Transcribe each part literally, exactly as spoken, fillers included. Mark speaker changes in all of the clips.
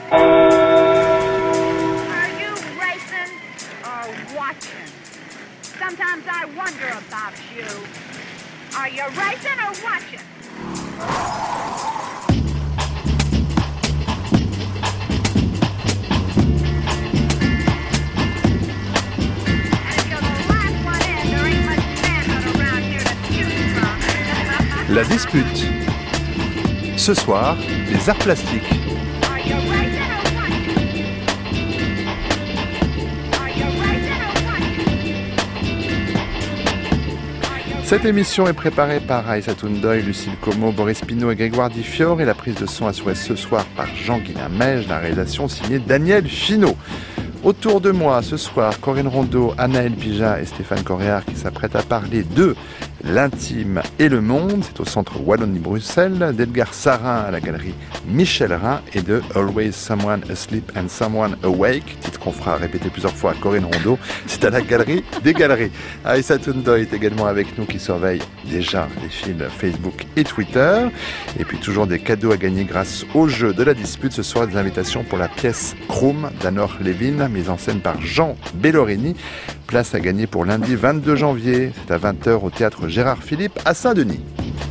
Speaker 1: Are you racing or watching? Sometimes I wonder about you. Are you racing or watching?
Speaker 2: La dispute. Ce soir, les arts plastiques. Cette émission est préparée par Aïssa Toundoy, Lucille Como, Boris Pinault et Grégoire Difior et la prise de son assurée ce soir par Jean-Guilain Mège, la réalisation signée Daniel Finot. Autour de moi ce soir, Corinne Rondeau, Anaël Pija et Stéphane Coréard qui s'apprêtent à parler de l'intime et le monde. C'est au centre Wallonie-Bruxelles, d'Edgar Sarin à la galerie Michel Rhin et de Always Someone Asleep and Someone Awake, titre qu'on fera répéter plusieurs fois à Corinne Rondeau. C'est à la galerie des galeries. Aïssa Toundoy est également avec nous qui surveille déjà les fils Facebook et Twitter. Et puis toujours des cadeaux à gagner grâce au jeu de la dispute. Ce soir, des invitations pour la pièce Chrome d'Anor Levin, mise en scène par Jean Bellorini. Place à gagner pour lundi vingt-deux janvier. C'est à vingt heures au théâtre Gérard Philippe à Saint-Denis.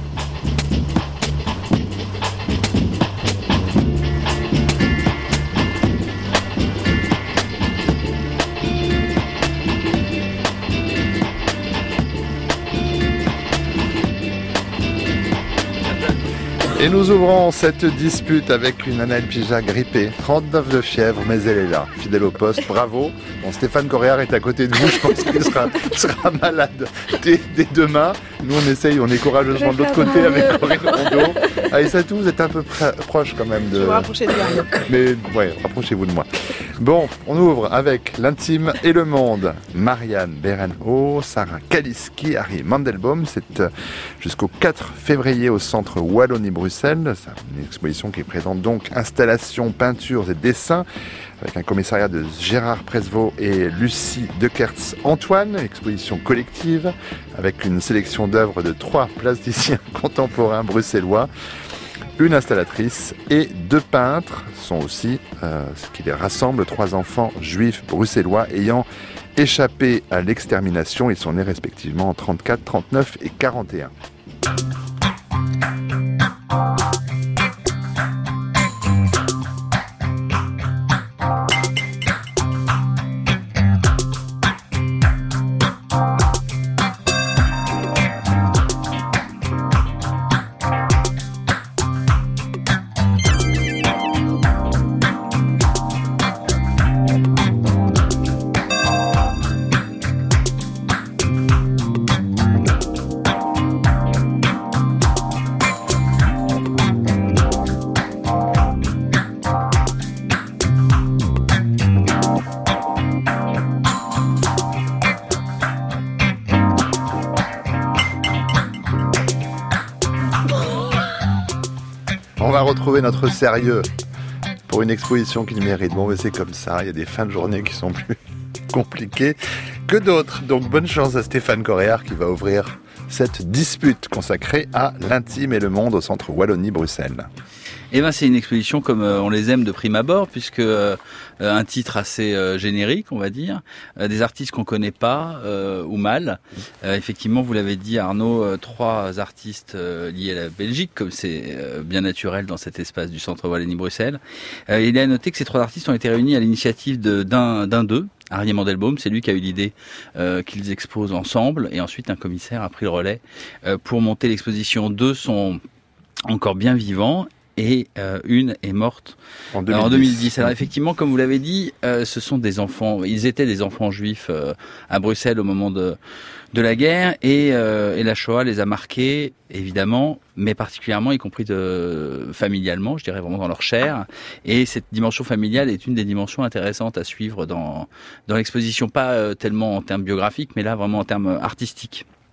Speaker 2: Et nous ouvrons cette dispute avec une Anaël Pija grippée, trente-neuf de fièvre, mais elle est là, fidèle au poste, bravo. Bon, Stéphane Coréard est à côté de vous, je pense qu'il sera, sera malade dès, dès demain. Nous on essaye, on est courageusement de l'autre côté avec Corinne Rondeau. Aïssa Toundoy, vous êtes un peu pr- proche quand même de...
Speaker 3: Je vais vous rapprocher de moi.
Speaker 2: Mais ouais, rapprochez-vous de moi. Bon, on ouvre avec l'intime et le monde. Marianne Berenho, Sarah Kaliski, Harry Mandelbaum, c'est jusqu'au quatre février au centre Wallonie-Bruxelles. C'est une exposition qui présente donc installations, peintures et dessins avec un commissariat de Gérard Presvaux et Lucie Dekertz-Antoine, exposition collective avec une sélection d'œuvres de trois plasticiens contemporains bruxellois. Une installatrice et deux peintres sont aussi, euh, ce qui les rassemble, trois enfants juifs bruxellois ayant échappé à l'extermination. Ils sont nés respectivement en trente-quatre, trente-neuf et quarante et un. On va retrouver notre sérieux pour une exposition qui le mérite. Bon, mais c'est comme ça, il y a des fins de journée qui sont plus compliquées que d'autres. Donc bonne chance à Stéphane Coréard qui va ouvrir cette dispute consacrée à l'intime et le monde au centre Wallonie-Bruxelles.
Speaker 4: Eh ben, c'est une exposition comme euh, on les aime de prime abord, puisque euh, un titre assez euh, générique, on va dire, euh, des artistes qu'on connaît pas euh, ou mal. Euh, effectivement, vous l'avez dit, Arnaud, euh, trois artistes euh, liés à la Belgique, comme c'est euh, bien naturel dans cet espace du centre Wallonie-Bruxelles. Euh, il est à noter que ces trois artistes ont été réunis à l'initiative de, d'un, d'un d'eux, Harry Mandelbaum. C'est lui qui a eu l'idée euh, qu'ils exposent ensemble, et ensuite un commissaire a pris le relais euh, pour monter l'exposition. Deux sont encore bien vivants. Et euh, une est morte en deux mille dix. En deux mille dix. Alors effectivement, comme vous l'avez dit, euh, ce sont des enfants. Ils étaient des enfants juifs euh, à Bruxelles au moment de de la guerre, et, euh, et la Shoah les a marqués évidemment, mais particulièrement, y compris de familialement, je dirais vraiment dans leur chair. Et cette dimension familiale est une des dimensions intéressantes à suivre dans dans l'exposition, pas euh, tellement en termes biographiques, mais là vraiment en termes artistiques.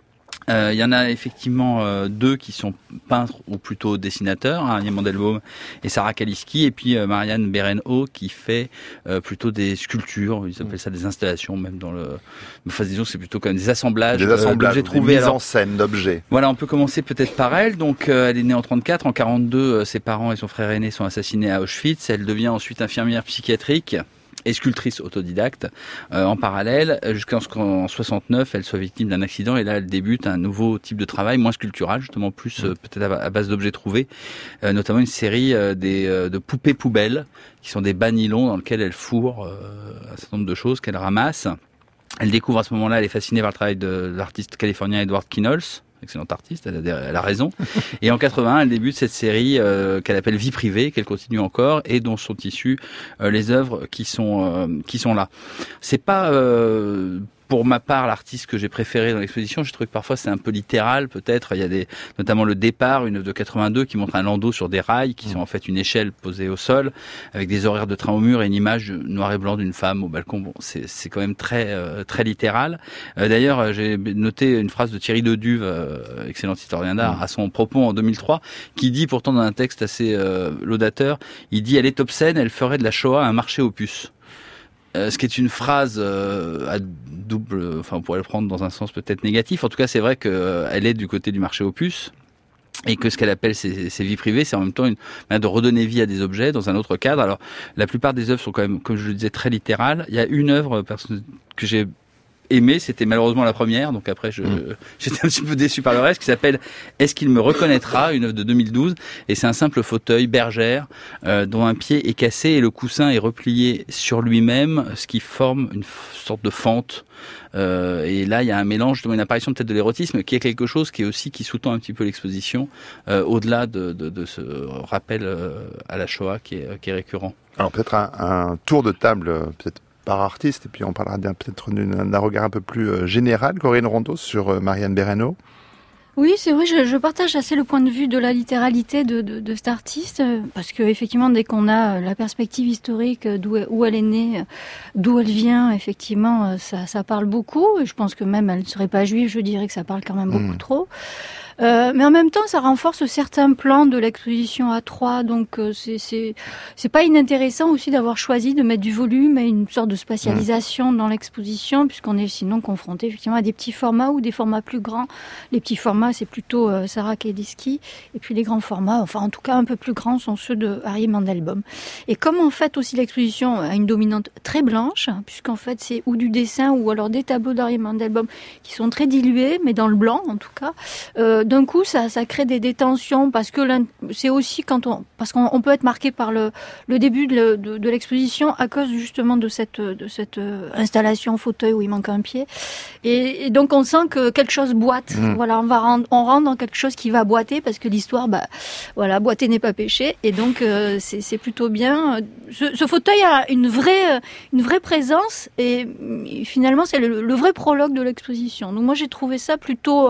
Speaker 4: Il euh, y en a effectivement euh, deux qui sont peintres ou plutôt dessinateurs, hein, Harry Mandelbaum et Sarah Kaliski, et puis euh, Marianne Berenhaut qui fait euh, plutôt des sculptures, ils appellent ça des installations, même dans le... Enfin, disons que c'est plutôt comme des assemblages,
Speaker 2: des assemblages
Speaker 4: euh, d'objets trouvés.
Speaker 2: Des mises
Speaker 4: Alors,
Speaker 2: en scène d'objets.
Speaker 4: Voilà, on peut commencer peut-être par elle. Donc, euh, elle est née en trente-quatre. En quarante-deux, euh, ses parents et son frère aîné sont assassinés à Auschwitz. Elle devient ensuite infirmière psychiatrique et sculptrice autodidacte euh, en parallèle, jusqu'en soixante-neuf, elle soit victime d'un accident et là elle débute un nouveau type de travail, moins sculptural, justement plus euh, peut-être à, à base d'objets trouvés, euh, notamment une série euh, des, euh, de poupées poubelles, qui sont des bas nylons dans lesquels elle fourre euh, un certain nombre de choses qu'elle ramasse. Elle découvre à ce moment-là, elle est fascinée par le travail de, de l'artiste californien Edward Knowles, excellent artiste, elle a, des, elle a raison. Et en quatre-vingt-un, elle débute cette série euh, qu'elle appelle Vie privée, qu'elle continue encore, et dont sont issues euh, les œuvres qui sont euh, qui sont là. C'est pas euh, pour ma part l'artiste que j'ai préféré dans l'exposition. Je trouve que parfois c'est un peu littéral, peut-être. Il y a des, notamment le départ, une œuvre de quatre-vingt-deux qui montre un landau sur des rails, qui sont en fait une échelle posée au sol, avec des horaires de train au mur et une image noir et blanc d'une femme au balcon. Bon, c'est, c'est quand même très euh, très littéral. Euh, d'ailleurs, j'ai noté une phrase de Thierry Deduve, euh, excellent historien d'art, à son propos en deux mille trois, qui dit pourtant dans un texte assez euh, laudateur, il dit « Elle est obscène, elle ferait de la Shoah un marché aux puces ». Euh, ce qui est une phrase euh, à double, enfin on pourrait le prendre dans un sens peut-être négatif. En tout cas, c'est vrai qu'elle euh, est du côté du marché aux puces et que ce qu'elle appelle ses, ses vies privées, c'est en même temps une manière de redonner vie à des objets dans un autre cadre. Alors, la plupart des œuvres sont quand même, comme je le disais, très littérales. Il y a une œuvre que j'ai aimé, c'était malheureusement la première, donc après je, mmh. j'étais un petit peu déçu par le reste, qui s'appelle « Est-ce qu'il me reconnaîtra ?», une œuvre de deux mille douze, et c'est un simple fauteuil bergère euh, dont un pied est cassé et le coussin est replié sur lui-même, ce qui forme une sorte de fente. Euh, et là, il y a un mélange, une apparition peut-être de l'érotisme, qui est quelque chose qui est aussi qui sous-tend un petit peu l'exposition, euh, au-delà de, de, de ce rappel euh, à la Shoah qui est, qui est récurrent.
Speaker 2: Alors peut-être un, un tour de table, peut-être par artiste, et puis on parlera bien peut-être d'un regard un peu plus euh, général. Corinne Rondeau sur euh, Marianne Berenhaut.
Speaker 3: Oui, c'est vrai, je, je partage assez le point de vue de la littéralité de, de, de cet artiste, parce que effectivement, dès qu'on a la perspective historique d'où où elle est née, d'où elle vient, effectivement, ça, ça parle beaucoup. Et je pense que même elle ne serait pas juive, je dirais que ça parle quand même beaucoup mmh. trop. Euh, mais en même temps, ça renforce certains plans de l'exposition A trois, donc euh, c'est c'est c'est pas inintéressant aussi d'avoir choisi de mettre du volume et une sorte de spatialisation mmh. dans l'exposition, puisqu'on est sinon confronté effectivement à des petits formats ou des formats plus grands. Les petits formats, c'est plutôt euh, Sarah Kaliski, et puis les grands formats, enfin en tout cas un peu plus grands, sont ceux de Harry Mandelbaum. Et comme en fait aussi l'exposition a une dominante très blanche, puisqu'en fait c'est ou du dessin ou alors des tableaux d'Harry Mandelbaum qui sont très dilués, mais dans le blanc en tout cas. Euh, d'un coup, ça, ça crée des détentions parce que c'est aussi quand on, parce qu'on on peut être marqué par le, le début de, de, de l'exposition à cause justement de cette, de cette installation fauteuil où il manque un pied. Et, et donc on sent que quelque chose boite. Mmh. Voilà, on va rendre, on rentre dans quelque chose qui va boiter parce que l'histoire, bah, voilà, boiter n'est pas péché. Et donc euh, c'est, c'est plutôt bien. Ce, ce fauteuil a une vraie, une vraie présence et, et finalement c'est le, le vrai prologue de l'exposition. Donc moi j'ai trouvé ça plutôt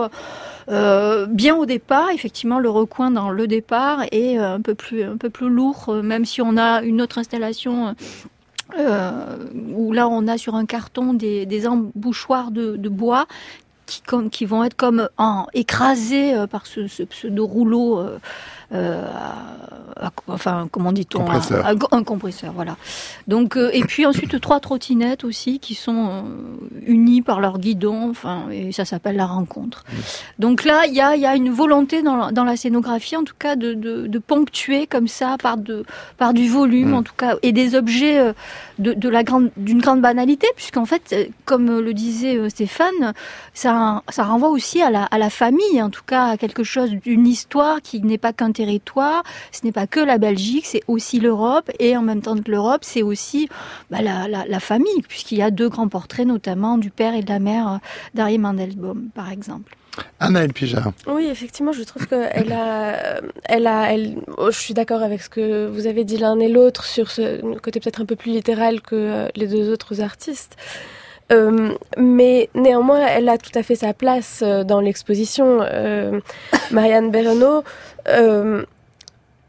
Speaker 3: Euh, bien au départ, effectivement, le recoin dans le départ est un peu plus, un peu plus lourd, même si on a une autre installation euh, où là on a sur un carton des, des embouchoirs de, de bois qui, comme, qui vont être comme en, écrasés par ce, ce pseudo-rouleau. Euh, Euh, à, à, enfin, comment dit-on,
Speaker 2: compresseur.
Speaker 3: Un, un compresseur, voilà. Donc, euh, et puis ensuite trois trottinettes aussi qui sont euh, unies par leur guidon. Enfin, et ça s'appelle la rencontre. Mmh. Donc là, il y a, il y a une volonté dans la, dans la scénographie, en tout cas, de, de, de ponctuer comme ça par de, par du volume, mmh. en tout cas, et des objets euh, de, de la grande, d'une grande banalité, puisqu'en fait, comme le disait Stéphane, ça, ça renvoie aussi à la, à la famille, en tout cas, à quelque chose d'une histoire qui n'est pas qu'un territoire, ce n'est pas que la Belgique, c'est aussi l'Europe, et en même temps que l'Europe, c'est aussi bah, la, la, la famille, puisqu'il y a deux grands portraits, notamment du père et de la mère d'Harry Mandelbaum, par exemple.
Speaker 2: Anaëlle Pijard.
Speaker 5: Oui, effectivement, je trouve qu'elle a, elle a, elle, oh, je suis d'accord avec ce que vous avez dit l'un et l'autre sur ce côté peut-être un peu plus littéral que les deux autres artistes. Euh, mais néanmoins, elle a tout à fait sa place dans l'exposition. Euh, Marianne Berenhaut, euh,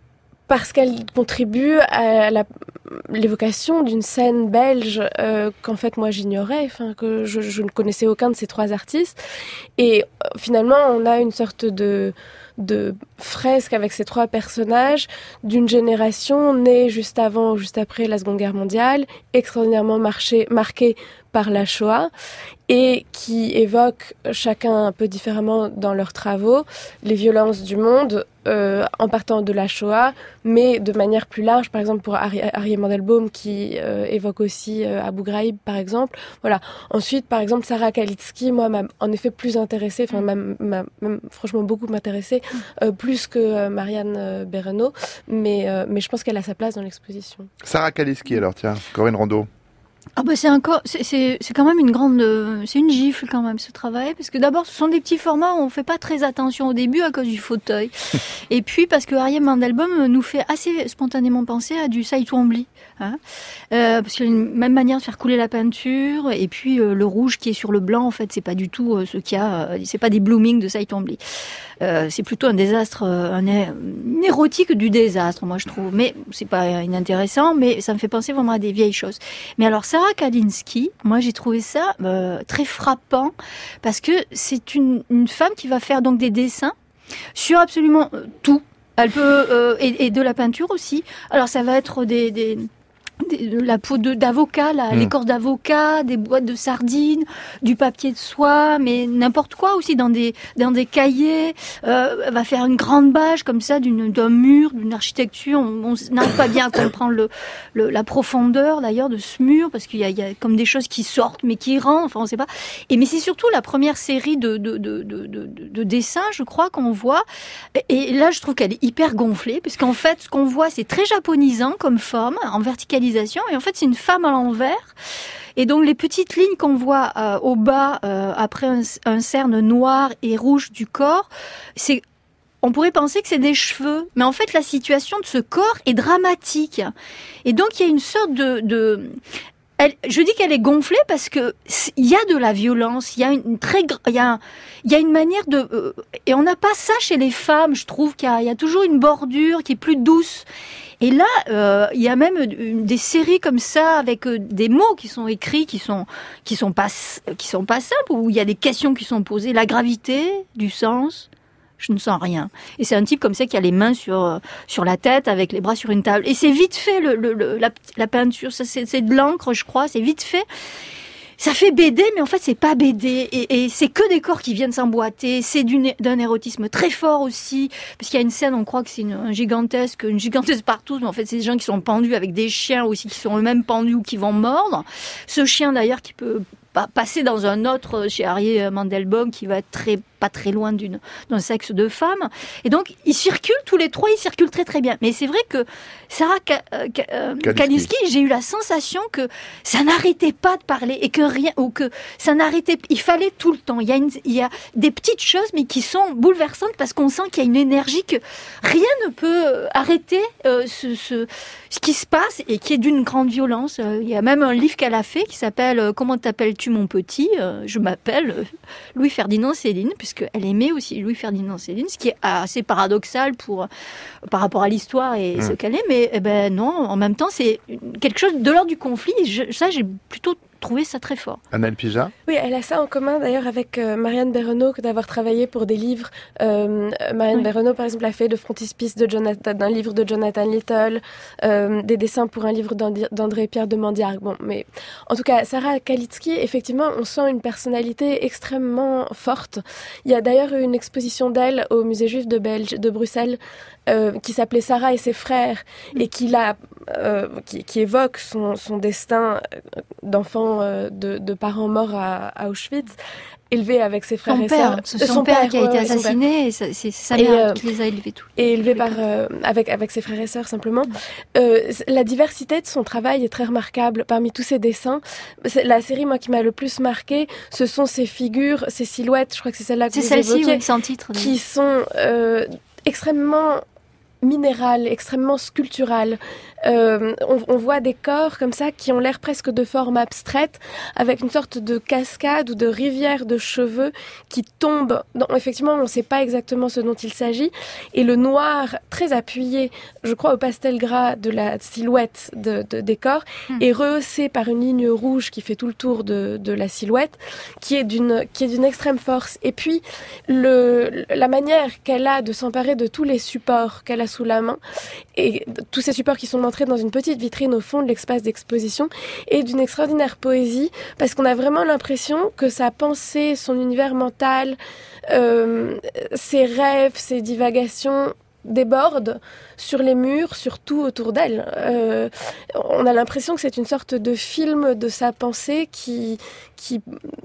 Speaker 5: parce qu'elle contribue à la, l'évocation d'une scène belge euh, qu'en fait moi j'ignorais, enfin que je, je ne connaissais aucun de ces trois artistes. Et euh, finalement, on a une sorte de de fresque avec ces trois personnages d'une génération née juste avant ou juste après la Seconde Guerre mondiale, extraordinairement marché, marquée par la Shoah, et qui évoquent chacun un peu différemment dans leurs travaux les violences du monde euh, en partant de la Shoah, mais de manière plus large, par exemple pour Arié Mandelbaum qui euh, évoque aussi euh, Abu Ghraib par exemple. Voilà. Ensuite, par exemple, Sarah Kalitzky, moi, m'a en effet plus intéressée, enfin, m'a, m'a, m'a franchement beaucoup m'intéressée, euh, plus que euh, Marianne euh, Berrenaud, mais, euh, mais je pense qu'elle a sa place dans l'exposition.
Speaker 2: Sarah Kalitzky, alors, tiens, Corinne Rondeau.
Speaker 3: Ah bah c'est encore, c'est, c'est, c'est quand même une grande, c'est une gifle quand même ce travail, parce que d'abord ce sont des petits formats où on fait pas très attention au début à cause du fauteuil, et puis parce que Arié Mandelbaum nous fait assez spontanément penser à du Cy Twombly, hein, euh, parce qu'il y a une même manière de faire couler la peinture, et puis euh, le rouge qui est sur le blanc en fait c'est pas du tout euh, ce qu'il y a, euh, c'est pas des blooming de Cy Twombly. Euh, c'est plutôt un désastre, euh, un, un érotique du désastre, moi je trouve. Mais c'est pas inintéressant, mais ça me fait penser vraiment à des vieilles choses. Mais alors Sarah Kalitzky, moi j'ai trouvé ça euh, très frappant parce que c'est une, une femme qui va faire donc des dessins sur absolument tout. Elle peut euh, et, et de la peinture aussi. Alors ça va être des, des de la peau de, d'avocat, là, mmh. l'écorce d'avocat, des boîtes de sardines, du papier de soie, mais n'importe quoi aussi dans des dans des cahiers. Euh, elle va faire une grande bâche comme ça d'une d'un mur, d'une architecture. On n'arrive pas bien à comprendre le, le la profondeur d'ailleurs de ce mur parce qu'il y a, il y a comme des choses qui sortent mais qui rentrent. Enfin on sait pas. Et mais c'est surtout la première série de de de de de, de dessins, je crois qu'on voit. Et là je trouve qu'elle est hyper gonflée parce qu'en fait ce qu'on voit c'est très japonisant comme forme en verticalité. Et en fait, c'est une femme à l'envers. Et donc, les petites lignes qu'on voit euh, au bas, euh, après un, un cerne noir et rouge du corps, c'est, on pourrait penser que c'est des cheveux. Mais en fait, la situation de ce corps est dramatique. Et donc, il y a une sorte de... de Elle, je dis qu'elle est gonflée parce que il y a de la violence, il y a une très, il y a, il y a une manière de, euh, et on n'a pas ça chez les femmes. Je trouve qu'il y a, il y a toujours une bordure qui est plus douce. Et là, euh, il y a même une, des séries comme ça avec euh, des mots qui sont écrits, qui sont, qui sont pas, qui sont pas simples, où il y a des questions qui sont posées, la gravité, du sens. Je ne sens rien. Et c'est un type comme ça qui a les mains sur sur la tête avec les bras sur une table. Et c'est vite fait le, le, le la, la peinture. Ça c'est, c'est de l'encre, je crois. C'est vite fait. Ça fait B D, mais en fait c'est pas B D. Et, et c'est que des corps qui viennent s'emboîter. C'est d'une, d'un érotisme très fort aussi, parce qu'il y a une scène, on croit que c'est une, un gigantesque, une gigantesque partout, mais en fait c'est des gens qui sont pendus avec des chiens aussi qui sont eux-mêmes pendus ou qui vont mordre. Ce chien d'ailleurs qui peut passer dans un autre chez Arié Mandelbaum qui va être très pas très loin d'une d'un sexe de femme, et donc ils circulent tous les trois, ils circulent très très bien. Mais c'est vrai que Sarah Kalitzky, j'ai eu la sensation que ça n'arrêtait pas de parler et que rien, ou que ça n'arrêtait, il fallait tout le temps. Il y a une, il y a des petites choses mais qui sont bouleversantes parce qu'on sent qu'il y a une énergie que rien ne peut arrêter euh, ce, ce ce qui se passe et qui est d'une grande violence. Euh, il y a même un livre qu'elle a fait qui s'appelle euh, Comment t'appelles-tu mon petit euh, Je m'appelle euh, Louis-Ferdinand Céline, puisqu'elle aimait aussi Louis-Ferdinand Céline, ce qui est assez paradoxal pour, euh, par rapport à l'histoire et mmh. ce qu'elle est, mais eh ben, non, en même temps, c'est quelque chose de l'ordre du conflit. Je, ça, j'ai plutôt trouvé ça très fort.
Speaker 2: Annelle Pijat.
Speaker 5: Oui, elle a ça en commun d'ailleurs avec euh, Marianne Berrenaud, que d'avoir travaillé pour des livres. Euh, Marianne oui. Berrenaud, par exemple, a fait le frontispice de Jonathan, d'un livre de Jonathan Little, euh, des dessins pour un livre d'André-Pierre de Mandiargue. Bon, mais en tout cas, Sarah Kalitzky, effectivement, on sent une personnalité extrêmement forte. Il y a d'ailleurs eu une exposition d'elle au Musée Juif de, Belge, de Bruxelles euh, qui s'appelait Sarah et ses frères et qui, l'a, euh, qui, qui évoque son, son destin d'enfant De, de parents morts à, à Auschwitz, élevé avec ses frères
Speaker 3: son
Speaker 5: et
Speaker 3: père,
Speaker 5: sœurs.
Speaker 3: C'est son, son père, père qui a été ouais, assassiné et c'est, c'est sa mère euh, qui les a élevés tous.
Speaker 5: Et élevé par, euh, avec, avec ses frères et sœurs simplement. Euh, la diversité de son travail est très remarquable. Parmi tous ses dessins, c'est la série moi qui m'a le plus marquée, ce sont ces figures, ces silhouettes, je crois que c'est celle-là que
Speaker 3: c'est
Speaker 5: vous
Speaker 3: celle-ci,
Speaker 5: évoquiez,
Speaker 3: oui, sans titre.
Speaker 5: Qui sont euh, extrêmement minérale, extrêmement sculpturale. Euh, on, on voit des corps comme ça qui ont l'air presque de forme abstraite, avec une sorte de cascade ou de rivière de cheveux qui tombent. Dans, effectivement, on ne sait pas exactement ce dont il s'agit. Et le noir, très appuyé, je crois, au pastel gras de la silhouette de, de, des corps, mmh. est rehaussé par une ligne rouge qui fait tout le tour de, de la silhouette, qui est d'une, qui est d'une extrême force. Et puis, le, la manière qu'elle a de s'emparer de tous les supports qu'elle a sous la main, et tous ces supports qui sont montrés dans une petite vitrine au fond de l'espace d'exposition, et d'une extraordinaire poésie, parce qu'on a vraiment l'impression que sa pensée, son univers mental, euh, ses rêves, ses divagations débordent sur les murs, sur tout autour d'elle. Euh, on a l'impression que c'est une sorte de film de sa pensée qui, qui,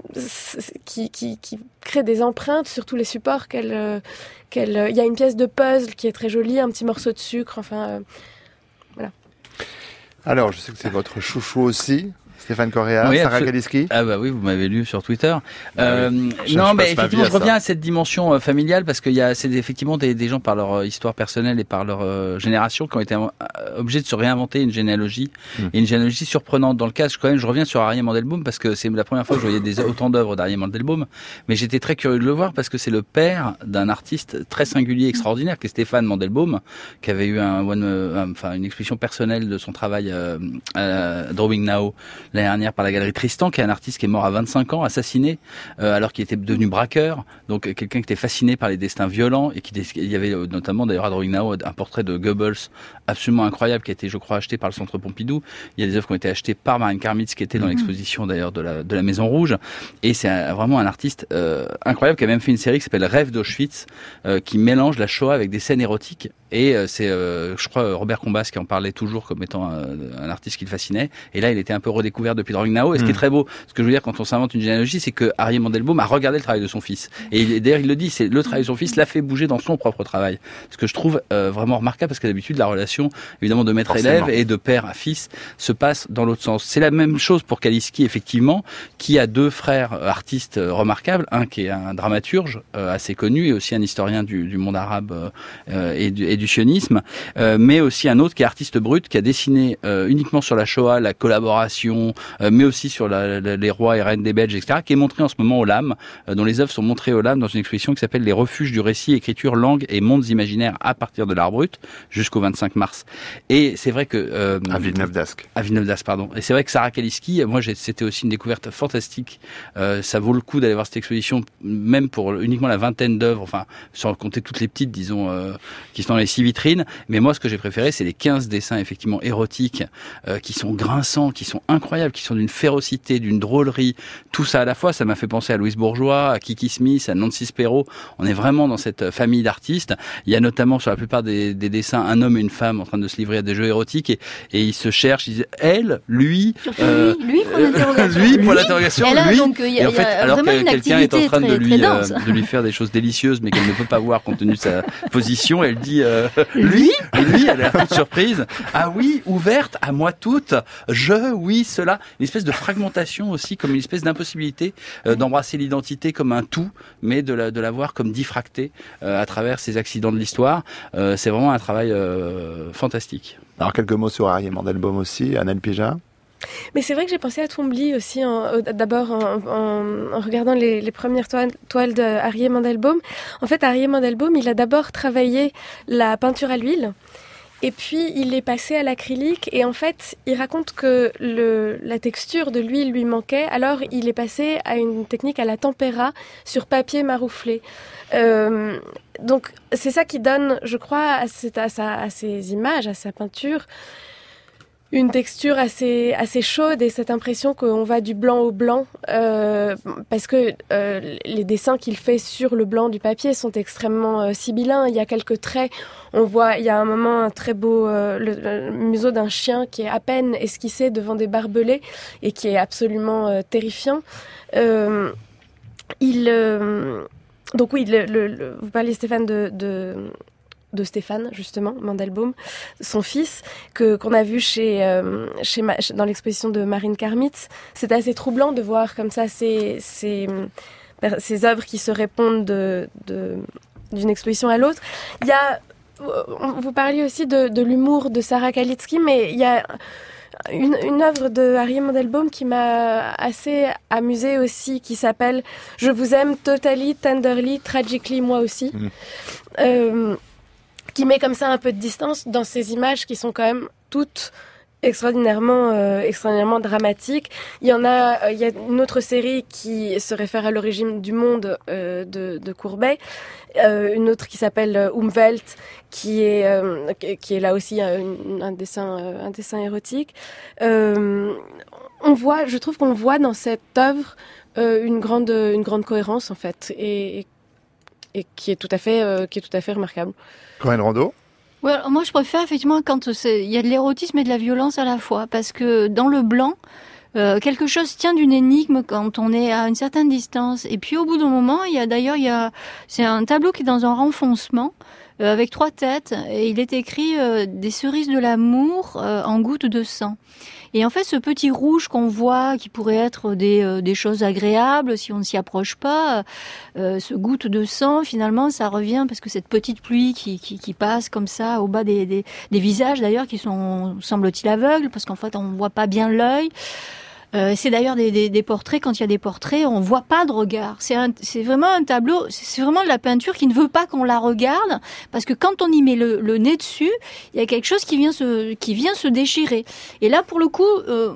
Speaker 5: qui, qui, qui crée des empreintes sur tous les supports qu'elle... qu'elle... Il y a une pièce de puzzle qui est très jolie, un petit morceau de sucre, enfin... Euh, voilà.
Speaker 2: Alors, je sais que c'est votre chouchou aussi, Stéphane Correa,
Speaker 4: oui,
Speaker 2: Sarah
Speaker 4: absolu-
Speaker 2: Galiski.
Speaker 4: Ah bah oui, vous m'avez lu sur Twitter.
Speaker 2: Ah
Speaker 4: euh,
Speaker 2: oui. je,
Speaker 4: non,
Speaker 2: je
Speaker 4: mais effectivement,
Speaker 2: à
Speaker 4: je reviens
Speaker 2: ça.
Speaker 4: à cette dimension euh, familiale parce qu'il y a, c'est effectivement des, des gens par leur euh, histoire personnelle et par leur euh, génération qui ont été euh, obligés de se réinventer une généalogie mmh. et une généalogie surprenante. Dans le cas, je, quand même, je reviens sur Arié Mandelbaum parce que c'est la première fois que je voyais des, autant d'œuvres d'Arié Mandelbaum, mais j'étais très curieux de le voir parce que c'est le père d'un artiste très singulier, extraordinaire, qui est Stéphane Mandelbaum, qui avait eu un, one, euh, enfin une exposition personnelle de son travail euh, à Drawing Now l'année dernière par la galerie Tristan, qui est un artiste qui est mort à vingt-cinq ans, assassiné, euh, alors qu'il était devenu braqueur, donc quelqu'un qui était fasciné par les destins violents, et qui il y avait notamment d'ailleurs à Drawing Now un portrait de Goebbels absolument incroyable qui a été, je crois, acheté par le Centre Pompidou. Il y a des œuvres qui ont été achetées par Marine Karmitz, qui était dans mmh. l'exposition d'ailleurs de la, de la Maison Rouge, et c'est un, vraiment un artiste euh, incroyable qui a même fait une série qui s'appelle Rêve d'Auschwitz, euh, qui mélange la Shoah avec des scènes érotiques. Et euh, c'est, euh, je crois, Robert Combas qui en parlait toujours comme étant un, un artiste qui le fascinait. Et là, il était un peu redécouvert depuis Drawing Now. Et ce mmh. qui est très beau, ce que je veux dire quand on s'invente une généalogie, c'est que Arié Mandelbaum a regardé le travail de son fils. Et il, d'ailleurs, il le dit, c'est le travail de son fils l'a fait bouger dans son propre travail. Ce que je trouve euh, vraiment remarquable, parce que d'habitude, la relation, évidemment, de maître-élève et de père à fils se passe dans l'autre sens. C'est la même chose pour Kaliski, effectivement, qui a deux frères artistes remarquables. Un qui est un dramaturge euh, assez connu et aussi un historien du, du monde arabe euh, et, du, et du sionisme. Euh, mais aussi un autre qui est artiste brut, qui a dessiné euh, uniquement sur la Shoah, la collaboration, euh, mais aussi sur la, la, les rois et reines des Belges, et cetera, qui est montré en ce moment au L A M, euh, dont les œuvres sont montrées au L A M dans une exposition qui s'appelle Les refuges du récit, écriture, langue et mondes imaginaires à partir de l'art brut, jusqu'au vingt-cinq mars. Et c'est vrai que... Euh,
Speaker 2: à Villeneuve-d'Ascq.
Speaker 4: À Villeneuve-d'Ascq, pardon. Et c'est vrai que Sarah Kaliski, moi, j'ai, c'était aussi une découverte fantastique. Euh, ça vaut le coup d'aller voir cette exposition, même pour uniquement la vingtaine d'œuvres, enfin, sans compter toutes les petites, disons, euh, qui sont dans les six vitrines. Mais moi, ce que j'ai préféré, c'est les quinze dessins effectivement érotiques euh, qui sont grinçants, qui sont incroyables, qui sont d'une férocité, d'une drôlerie. Tout ça à la fois, ça m'a fait penser à Louise Bourgeois, à Kiki Smith, à Nancy Spero. On est vraiment dans cette famille d'artistes. Il y a notamment sur la plupart des, des dessins un homme et une femme en train de se livrer à des jeux érotiques et, et ils se cherchent. Ils disent elle, lui,
Speaker 3: euh, lui, lui pour l'interrogation.
Speaker 4: lui pour l'interrogation.
Speaker 3: Et là,
Speaker 4: lui.
Speaker 3: donc, y a,
Speaker 4: et en fait, alors que quelqu'un est en train
Speaker 3: très,
Speaker 4: de lui
Speaker 3: euh,
Speaker 4: de lui faire des choses délicieuses, mais qu'elle ne peut pas voir compte tenu de sa position, elle dit euh, lui. Et lui, elle a l'air toute surprise. Ah oui, ouverte, à moi toute. Je, oui, cela. Une espèce de fragmentation aussi, comme une espèce d'impossibilité euh, d'embrasser l'identité comme un tout, mais de la, de la voir comme diffractée euh, à travers ces accidents de l'histoire. Euh, c'est vraiment un travail euh, fantastique.
Speaker 2: Alors, quelques mots sur Arié Mandelbaum aussi, Annelle Pija.
Speaker 5: Mais c'est vrai que j'ai pensé à Twombly aussi, en, d'abord en, en, en regardant les, les premières toiles, toiles de Arié Mandelbaum. En fait, Arié Mandelbaum, il a d'abord travaillé la peinture à l'huile, et puis il est passé à l'acrylique, et en fait, il raconte que le, la texture de l'huile lui manquait, alors il est passé à une technique à la tempéra sur papier marouflé. Euh, donc c'est ça qui donne, je crois, à, cette, à, sa, à ses images, à sa peinture, une texture assez assez chaude et cette impression qu'on va du blanc au blanc euh, parce que euh, les dessins qu'il fait sur le blanc du papier sont extrêmement euh, sibyllins. Il y a quelques traits, on voit, il y a un moment un très beau euh, le, le museau d'un chien qui est à peine esquissé devant des barbelés et qui est absolument euh, terrifiant. Euh, il euh, donc oui, le, le, le, vous parliez Stéphane de, de de Stéphane, justement, Mandelbaum, son fils, que, qu'on a vu chez, euh, chez Ma, dans l'exposition de Marine Karmitz. C'est assez troublant de voir comme ça ces, ces, ces œuvres qui se répondent de, de, d'une exposition à l'autre. Il y a vous parliez aussi de, de l'humour de Sarah Kalitzky, mais il y a une, une œuvre de Harry Mandelbaum qui m'a assez amusée aussi, qui s'appelle « Je vous aime totally, tenderly, tragically, moi aussi mmh. ». Euh, qui met comme ça un peu de distance dans ces images qui sont quand même toutes extraordinairement, euh, extraordinairement dramatiques. Il y en a, euh, il y a une autre série qui se réfère à l'origine du monde euh, de, de Courbet, euh, une autre qui s'appelle Umwelt, qui est, euh, qui est là aussi un, un dessin, euh, un dessin érotique. Euh, on voit, je trouve qu'on voit dans cette œuvre euh, une grande, une grande cohérence en fait, et, et et qui est tout à fait, euh, qui est tout à fait remarquable.
Speaker 2: Corinne Rondeau.
Speaker 3: Ouais, moi, je préfère effectivement quand il y a de l'érotisme et de la violence à la fois, parce que dans le blanc, euh, quelque chose tient d'une énigme quand on est à une certaine distance. Et puis au bout d'un moment, il y a d'ailleurs, il y a, c'est un tableau qui est dans un renfoncement euh, avec trois têtes, et il est écrit euh, des cerises de l'amour euh, en gouttes de sang. Et en fait, ce petit rouge qu'on voit, qui pourrait être des, euh, des choses agréables si on ne s'y approche pas, euh, ce goutte de sang, finalement, ça revient parce que cette petite pluie qui, qui, qui passe comme ça au bas des, des, des visages, d'ailleurs, qui sont, semble-t-il, aveugles, parce qu'en fait, on ne voit pas bien l'œil. Euh, c'est d'ailleurs des, des, des portraits, quand il y a des portraits, on voit pas de regard. C'est, un, c'est vraiment un tableau, c'est vraiment de la peinture qui ne veut pas qu'on la regarde, parce que quand on y met le, le nez dessus, il y a quelque chose qui vient se, qui vient se déchirer. Et là, pour le coup, euh,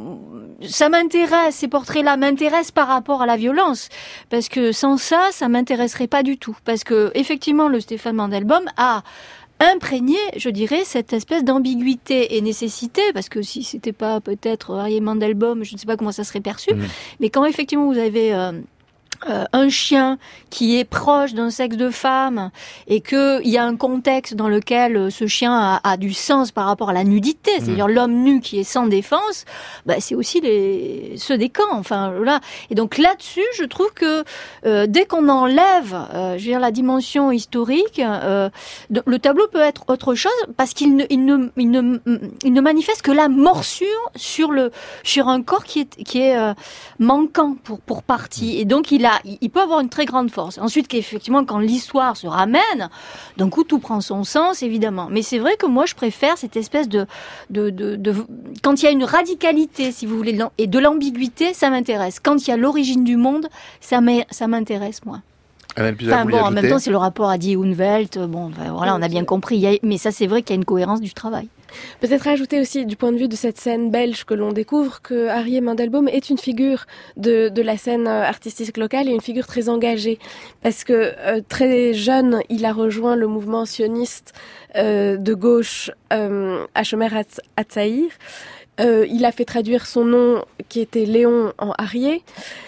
Speaker 3: ça m'intéresse, ces portraits-là m'intéressent par rapport à la violence, parce que sans ça, ça m'intéresserait pas du tout. Parce que, effectivement, le Stéphane Mandelbaum a imprégné, je dirais, cette espèce d'ambiguïté et nécessité, parce que si c'était pas peut-être Harry Mandelbaum, je ne sais pas comment ça serait perçu, mmh. mais quand effectivement vous avez euh, euh, un chien qui est proche d'un sexe de femme et qu'il y a un contexte dans lequel ce chien a, a du sens par rapport à la nudité, mmh. c'est-à-dire l'homme nu qui est sans défense, bah, c'est aussi les, ceux des camps. Enfin, là. Et donc là-dessus, je trouve que euh, dès qu'on enlève euh, je veux dire, la dimension historique, euh, de, le tableau peut être autre chose parce qu'il ne, il ne, il ne, il ne manifeste que la morsure sur, le, sur un corps qui est, qui est euh, manquant pour, pour partie. Et donc, il a il peut avoir une très grande force. Ensuite, qu'effectivement, quand l'histoire se ramène, d'un coup, tout prend son sens, évidemment. Mais c'est vrai que moi, je préfère cette espèce de... de, de, de quand il y a une radicalité, si vous voulez, et de l'ambiguïté, ça m'intéresse. Quand il y a l'origine du monde, ça m'intéresse moins. Enfin, bon, en même temps, c'est le rapport à Die Umwelt. Bon, ben, voilà, on a bien compris. Il y a, mais ça, c'est vrai qu'il y a une cohérence du travail.
Speaker 5: Peut-être ajouter aussi, du point de vue de cette scène belge que l'on découvre, que Harry Mandelbaum est une figure de, de la scène artistique locale et une figure très engagée. Parce que euh, très jeune, il a rejoint le mouvement sioniste euh, de gauche euh, Hashomer Hatzair. Euh, il a fait traduire son nom, qui était Léon, en Arié.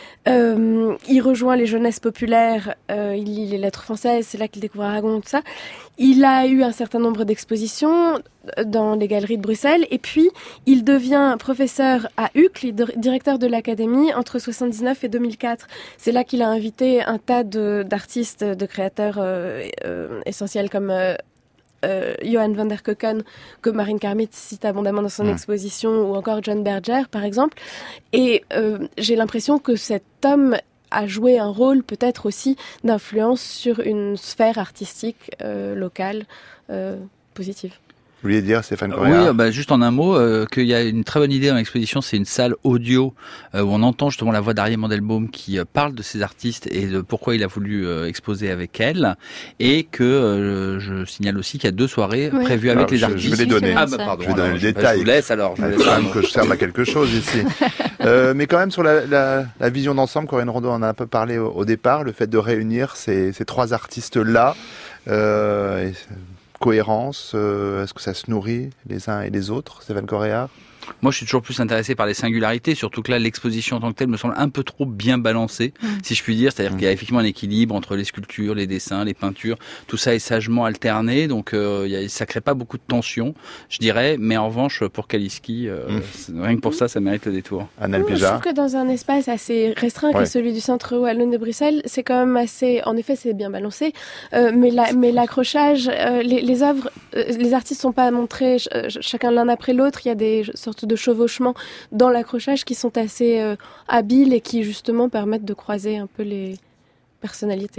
Speaker 5: Euh, il rejoint les jeunesses populaires, euh, il lit les lettres françaises, c'est là qu'il découvre Aragon, tout ça. Il a eu un certain nombre d'expositions dans les galeries de Bruxelles, et puis il devient professeur à Uccle, directeur de l'académie entre soixante-dix-neuf et deux mille quatre. C'est là qu'il a invité un tas de, d'artistes, de créateurs euh, euh, essentiels comme euh, Euh, Johan van der Koken, que Marine Karmitz cite abondamment dans son mmh. exposition, ou encore John Berger, par exemple. Et euh, j'ai l'impression que cet homme a joué un rôle peut-être aussi d'influence sur une sphère artistique euh, locale euh, positive.
Speaker 2: Vous vouliez dire, Stéphane Correa?
Speaker 4: Oui, bah, juste en un mot, euh, qu'il y a une très bonne idée dans l'exposition, c'est une salle audio euh, où on entend justement la voix d'Harry Mandelbaum qui euh, parle de ces artistes et de pourquoi il a voulu euh, exposer avec elle, et que euh, je signale aussi qu'il y a deux soirées oui. prévues alors, avec les
Speaker 2: je,
Speaker 4: artistes.
Speaker 2: Je vais les donner.
Speaker 4: Ah, bah, pardon,
Speaker 2: je vais donner
Speaker 4: alors,
Speaker 2: le détail.
Speaker 4: Je vous laisse alors. Je
Speaker 2: il faut quand même que je serve à quelque chose ici. euh, mais quand même sur la, la, la vision d'ensemble, Corinne Rondeau en a un peu parlé au, au départ, le fait de réunir ces, ces trois artistes-là. Euh, et, cohérence, euh, est-ce que ça se nourrit les uns et les autres, Stéphane Correa?
Speaker 4: Moi, je suis toujours plus intéressé par les singularités, surtout que là, l'exposition en tant que telle me semble un peu trop bien balancée, mmh. si je puis dire. C'est-à-dire mmh. qu'il y a effectivement un équilibre entre les sculptures, les dessins, les peintures. Tout ça est sagement alterné, donc euh, y a, ça crée pas beaucoup de tension, je dirais. Mais en revanche, pour Kalitzky, euh, mmh. rien que pour ça, ça mérite le détour.
Speaker 2: Annelle
Speaker 5: Je trouve que dans un espace assez restreint ouais. que celui du centre wallon de Bruxelles, c'est quand même assez... En effet, c'est bien balancé, euh, mais, la, mais l'accrochage, euh, les, les œuvres, euh, les artistes sont pas montrés ch- chacun l'un après l'autre. Il y a des sortes de chevauchements dans l'accrochage qui sont assez euh, habiles et qui justement permettent de croiser un peu les personnalités.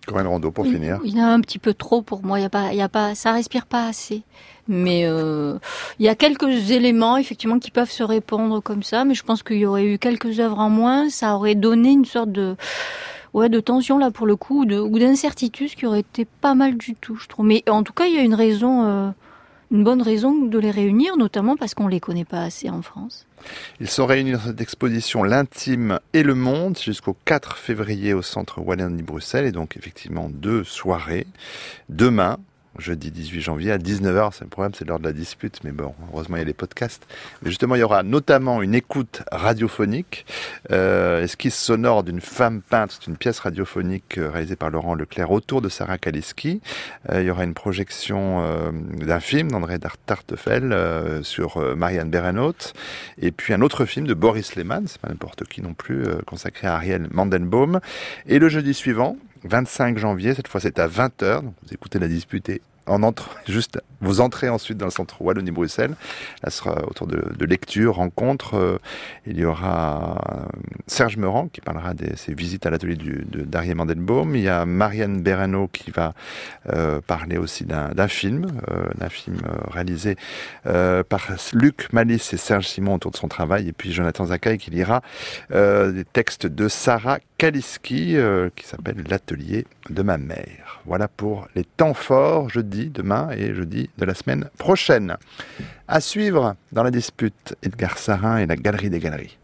Speaker 2: Corinne Rondeau, pour
Speaker 3: il,
Speaker 2: finir.
Speaker 3: Il y en a un petit peu trop pour moi. Il y a pas, il y a pas, ça respire pas assez. Mais euh, il y a quelques éléments effectivement qui peuvent se répondre comme ça. Mais je pense qu'il y aurait eu quelques œuvres en moins. Ça aurait donné une sorte de, ouais, de tension là pour le coup, ou, de, ou d'incertitude qui aurait été pas mal du tout, je trouve. Mais en tout cas, il y a une raison, euh, une bonne raison de les réunir, notamment parce qu'on les connaît pas assez en France.
Speaker 2: Ils sont réunis dans cette exposition L'Intime et le Monde jusqu'au quatre février au Centre Wallonie-Bruxelles, et donc effectivement deux soirées. Demain, jeudi dix-huit janvier à dix-neuf heures, c'est le problème, c'est l'heure de la dispute, mais bon, heureusement il y a les podcasts. Mais justement, il y aura notamment une écoute radiophonique, euh, esquisse sonore d'une femme peinte, c'est une pièce radiophonique euh, réalisée par Laurent Leclerc autour de Sarah Kaliski. Euh, il y aura une projection euh, d'un film d'André Tartefel euh, sur euh, Marianne Berenot, et puis un autre film de Boris Lehmann, c'est pas n'importe qui non plus, euh, consacré à Ariel Mandelbaum. Et le jeudi suivant, vingt-cinq janvier, cette fois c'est à vingt heures, donc vous écoutez la dispute et en entre, juste, vous entrez ensuite dans le centre Wallonie-Bruxelles. Là, ce sera autour de, de lectures, rencontres. Euh, il y aura euh, Serge Meurant qui parlera de ses visites à l'atelier du, de d'Ariel Mandelbaum. Il y a Marianne Berenot qui va euh, parler aussi d'un, d'un film, euh, d'un film euh, réalisé euh, par Luc Malice et Serge Simon autour de son travail. Et puis Jonathan Zakaï qui lira euh, des textes de Sarah Kaliski euh, qui s'appelle L'atelier de ma mère. Voilà pour les temps forts, jeudi, demain et jeudi de la semaine prochaine. À suivre dans la dispute, Edgar Sarin et la Galerie des Galeries.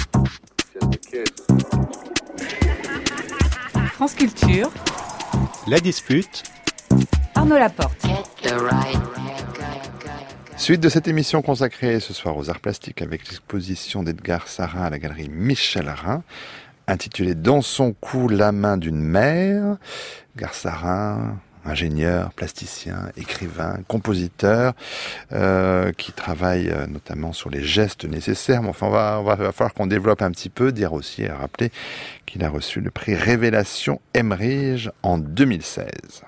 Speaker 6: France Culture.
Speaker 7: La dispute.
Speaker 6: Arnaud Laporte.
Speaker 2: Suite de cette émission consacrée ce soir aux arts plastiques avec l'exposition d'Edgar Sarin à la Galerie Michel Rhin, intitulée Dans son cou, la main d'une mère. Edgar Sarin, ingénieur, plasticien, écrivain, compositeur, euh, qui travaille euh, notamment sur les gestes nécessaires. Mais enfin, on va, on va, va falloir qu'on développe un petit peu, dire aussi et rappeler qu'il a reçu le prix Révélation Emerige en deux mille seize.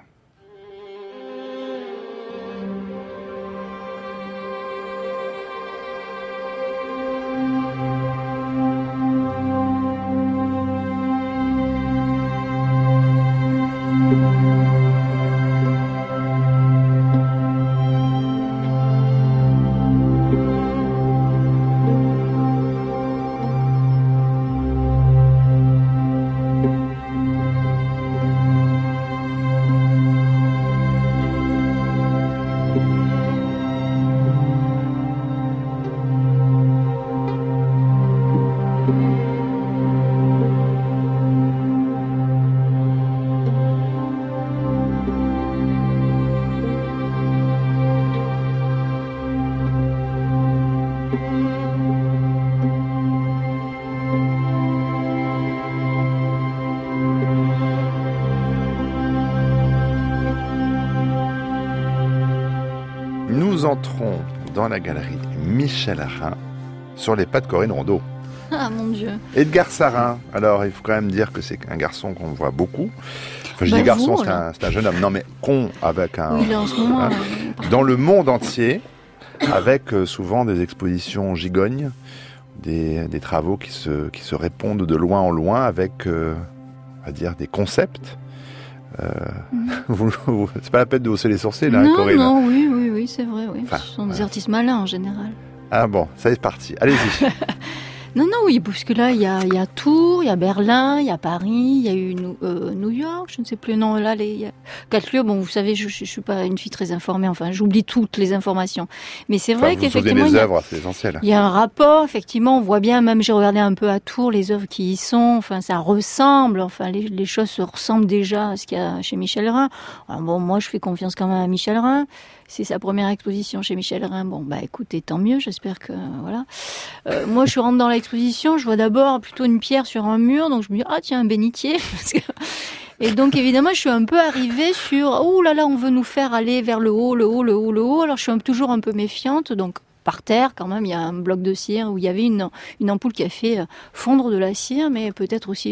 Speaker 2: Nous entrons dans la galerie Michel Rhin sur les pas de Corinne Rondeau.
Speaker 3: Ah mon Dieu.
Speaker 2: Edgar Sarin, alors il faut quand même dire que c'est un garçon qu'on voit beaucoup. Enfin, je
Speaker 3: bah
Speaker 2: dis garçon,
Speaker 3: vous,
Speaker 2: c'est, un, c'est un jeune homme. Non mais con avec un...
Speaker 3: Oui, là, en ce moment,
Speaker 2: hein,
Speaker 3: euh,
Speaker 2: dans le monde entier, avec euh, souvent des expositions gigognes, des, des travaux qui se, qui se répondent de loin en loin avec, euh, on va dire, des concepts. Euh, mmh. vous, vous, c'est pas la peine de hausser les sourcils, là,
Speaker 3: non,
Speaker 2: Corinne.
Speaker 3: Non, oui, oui, oui, c'est vrai. Oui.
Speaker 2: Enfin,
Speaker 3: Ce sont des
Speaker 2: voilà.
Speaker 3: artistes malins en général.
Speaker 2: Ah bon, ça c'est parti. Allez-y.
Speaker 3: Non, non, oui, parce que là, il y a, il y a Tours, il y a Berlin, il y a Paris, il y a eu euh, New York, je ne sais plus, non, là, les, il y a quatre lieux. Bon, vous savez, je ne suis pas une fille très informée, enfin, j'oublie toutes les informations. Mais c'est vrai
Speaker 2: enfin,
Speaker 3: qu'effectivement,
Speaker 2: mes
Speaker 3: il y, a,
Speaker 2: œuvres, c'est essentiel.
Speaker 3: il y a un rapport, effectivement, on voit bien, même j'ai regardé un peu à Tours, les œuvres qui y sont, enfin, ça ressemble, enfin, les, les choses se ressemblent déjà à ce qu'il y a chez Michel Rhin. Alors bon, moi, je fais confiance quand même à Michel Rhin. C'est sa première exposition chez Michel Rhin. Bon, bah écoutez, tant mieux, j'espère que... voilà. Euh, moi, je rentre dans l'exposition, je vois d'abord plutôt une pierre sur un mur, donc je me dis, ah tiens, un bénitier. Parce que... Et donc, évidemment, je suis un peu arrivée sur, oh là là, on veut nous faire aller vers le haut, le haut, le haut, le haut. Alors, je suis toujours un peu méfiante, donc... Par terre, quand même, il y a un bloc de cire où il y avait une, une ampoule qui a fait fondre de la cire, mais peut-être aussi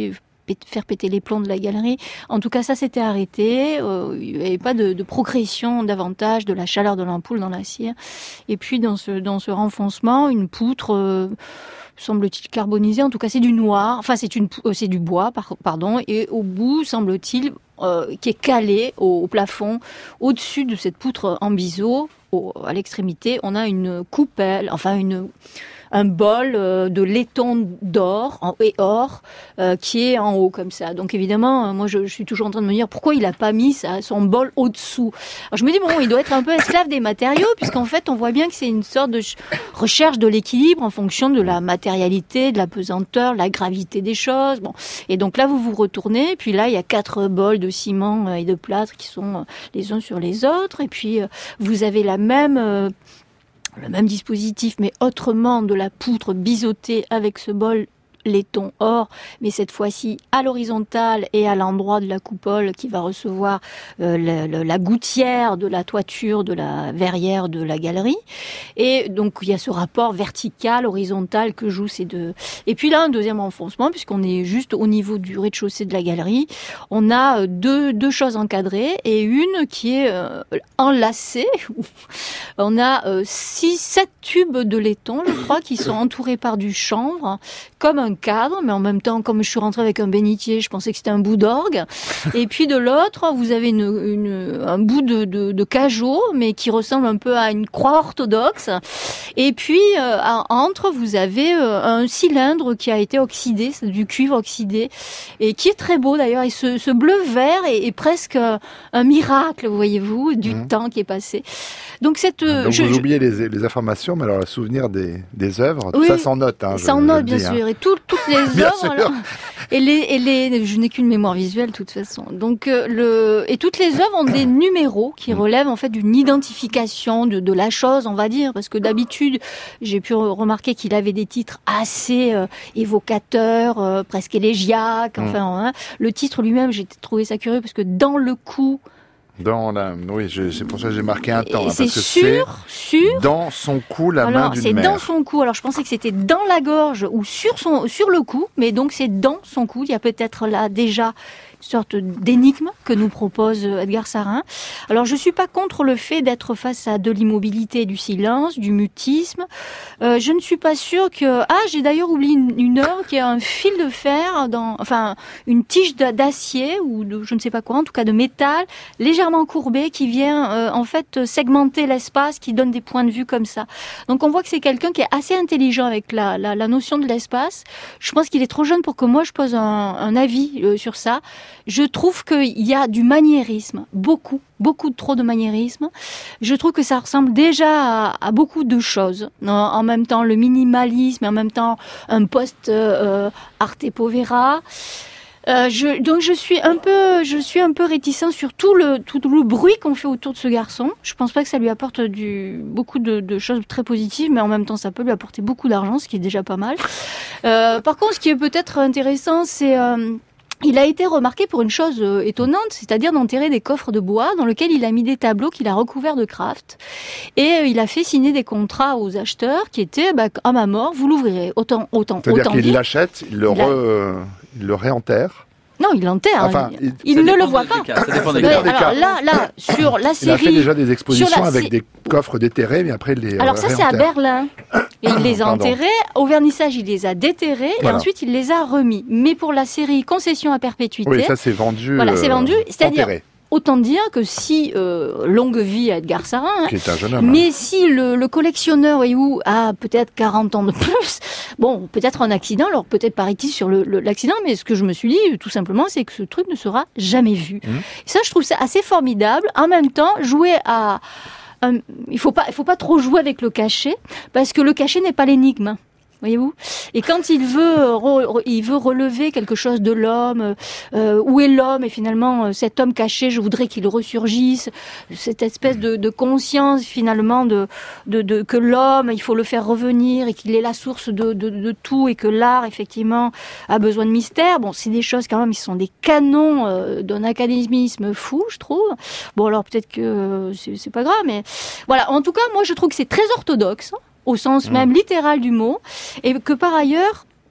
Speaker 3: faire péter les plombs de la galerie. En tout cas, ça s'était arrêté. Euh, il n'y avait pas de, de progression davantage de la chaleur de l'ampoule dans la cire. Et puis, dans ce, dans ce renfoncement, une poutre, euh, semble-t-il carbonisée. En tout cas, c'est du noir. Enfin, c'est, une, euh, c'est du bois, par, pardon. Et au bout, semble-t-il, euh, qui est calé au, au plafond, au-dessus de cette poutre en biseau, au, à l'extrémité, on a une coupelle, enfin une... un bol euh, de laiton d'or en, et or euh, qui est en haut comme ça. Donc évidemment, euh, moi je, je suis toujours en train de me dire pourquoi il a pas mis sa, son bol au-dessous. Alors je me dis bon, il doit être un peu esclave des matériaux puisqu'en fait on voit bien que c'est une sorte de ch- recherche de l'équilibre en fonction de la matérialité, de la pesanteur, la gravité des choses. Bon, et donc là vous vous retournez, puis là il y a quatre bols de ciment et de plâtre qui sont euh, les uns sur les autres, et puis euh, vous avez la même euh, le même dispositif, mais autrement de la poutre biseautée avec ce bol laiton or, mais cette fois-ci à l'horizontale et à l'endroit de la coupole qui va recevoir euh, la, la, la gouttière de la toiture de la verrière de la galerie. Et donc il y a ce rapport vertical, horizontal que jouent ces deux. Et puis là un deuxième enfoncement, puisqu'on est juste au niveau du rez-de-chaussée de la galerie, on a deux, deux choses encadrées et une qui est euh, enlacée. On a euh, six, sept tubes de laiton, je crois, qui sont entourés par du chanvre, comme un cadre, mais en même temps, comme je suis rentrée avec un bénitier, je pensais que c'était un bout d'orgue. Et puis de l'autre, vous avez une, une, un bout de, de, de cajot, mais qui ressemble un peu à une croix orthodoxe. Et puis, euh, entre, vous avez euh, un cylindre qui a été oxydé, c'est du cuivre oxydé, et qui est très beau d'ailleurs. Et ce, ce bleu-vert est, est presque un miracle, voyez-vous, du mmh. temps qui est passé. Donc, cette,
Speaker 2: Donc
Speaker 3: je,
Speaker 2: vous
Speaker 3: je...
Speaker 2: oubliez les, les informations, mais alors le souvenir des, des œuvres, tout
Speaker 3: oui,
Speaker 2: ça s'en note. Hein,
Speaker 3: ça en note, bien
Speaker 2: dis,
Speaker 3: sûr.
Speaker 2: Hein.
Speaker 3: Et tout, toutes les œuvres, alors, et les, et les, je n'ai qu'une mémoire visuelle, de toute façon. Donc, euh, le, et toutes les œuvres ont des numéros qui relèvent, en fait, d'une identification de, de la chose, on va dire. Parce que d'habitude, j'ai pu remarquer qu'il avait des titres assez euh, évocateurs, euh, presque élégiaques. Enfin, hein. Le titre lui-même, j'ai trouvé ça curieux parce que dans le coup,
Speaker 2: Dans la, oui, je, c'est pour ça que j'ai marqué un temps.
Speaker 3: Et
Speaker 2: hein,
Speaker 3: c'est
Speaker 2: parce que
Speaker 3: sûr,
Speaker 2: c'est
Speaker 3: sûr.
Speaker 2: Dans son cou, la
Speaker 3: Alors,
Speaker 2: main d'une
Speaker 3: c'est
Speaker 2: mère.
Speaker 3: dans son cou. Alors, je pensais que c'était dans la gorge ou sur son, sur le cou, mais donc c'est dans son cou. Il y a peut-être là déjà une sorte d'énigme que nous propose Edgar Sarin. Alors, je suis pas contre le fait d'être face à de l'immobilité, du silence, du mutisme. Euh, je ne suis pas sûre que... Ah, j'ai d'ailleurs oublié une, une œuvre qui a un fil de fer, dans, enfin, une tige d'acier ou de je ne sais pas quoi, en tout cas de métal, légèrement courbé, qui vient euh, en fait segmenter l'espace, qui donne des points de vue comme ça. Donc, on voit que c'est quelqu'un qui est assez intelligent avec la, la, la notion de l'espace. Je pense qu'il est trop jeune pour que moi je pose un, un avis euh, sur ça. Je trouve qu'il y a du maniérisme, beaucoup, beaucoup trop de maniérisme. Je trouve que ça ressemble déjà à, à beaucoup de choses. En, en même temps, le minimalisme, et en même temps, un post euh, arte povera. Euh, je, donc je suis un peu, je suis un peu réticent sur tout le tout le bruit qu'on fait autour de ce garçon. Je pense pas que ça lui apporte du beaucoup de, de choses très positives, mais en même temps ça peut lui apporter beaucoup d'argent, ce qui est déjà pas mal. Euh, par contre, ce qui est peut-être intéressant, c'est euh, il a été remarqué pour une chose étonnante, c'est-à-dire d'enterrer des coffres de bois dans lesquels il a mis des tableaux qu'il a recouverts de craft. Et il a fait signer des contrats aux acheteurs qui étaient, bah, à ma mort, vous l'ouvrirez. Autant, autant,
Speaker 2: C'est-à-dire
Speaker 3: autant
Speaker 2: qu'il
Speaker 3: dire.
Speaker 2: l'achète, il le,
Speaker 3: Il a...
Speaker 2: re, euh, il le réenterre.
Speaker 3: Non, il l'enterre.
Speaker 2: Enfin,
Speaker 3: il
Speaker 2: il,
Speaker 3: il ne le voit pas.
Speaker 4: Cas, ça dépend des
Speaker 3: Mais
Speaker 4: cas.
Speaker 3: alors là, là, sur la série...
Speaker 2: Il a fait déjà des expositions
Speaker 3: la...
Speaker 2: avec des coffres déterrés, mais après il les
Speaker 3: Alors ça, c'est à Berlin. Et il les a
Speaker 2: Pardon.
Speaker 3: enterrés. Au vernissage, il les a déterrés.
Speaker 2: Voilà.
Speaker 3: Et ensuite, il les a remis. Mais pour la série Concession à perpétuité...
Speaker 2: Oui, ça c'est vendu.
Speaker 3: Voilà, c'est vendu.
Speaker 2: Euh,
Speaker 3: C'est-à-dire...
Speaker 2: enterré.
Speaker 3: Autant dire que si, euh, longue vie à Edgar Sarin, hein,
Speaker 2: Qui est un jeune homme.
Speaker 3: mais si le, le collectionneur et où a peut-être quarante ans de plus, bon, peut-être un accident, alors peut-être paraît-il sur le, le, l'accident, mais ce que je me suis dit, tout simplement, c'est que ce truc ne sera jamais vu. Mmh. Ça, je trouve ça assez formidable. En même temps, jouer à... Un, il faut pas, il faut pas trop jouer avec le cachet, parce que le cachet n'est pas l'énigme. Voyez-vous ? Et quand il veut, re, il veut relever quelque chose de l'homme, euh, où est l'homme ? Et finalement, cet homme caché, je voudrais qu'il ressurgisse. Cette espèce de, de conscience, finalement, de, de, de que l'homme, il faut le faire revenir et qu'il est la source de, de, de tout et que l'art, effectivement, a besoin de mystère. Bon, c'est des choses quand même, qui sont des canons euh, d'un académisme fou, je trouve. Bon, alors peut-être que euh, c'est, c'est pas grave, mais voilà. En tout cas, moi, je trouve que c'est très orthodoxe, au sens même littéral du mot, et que par ailleurs,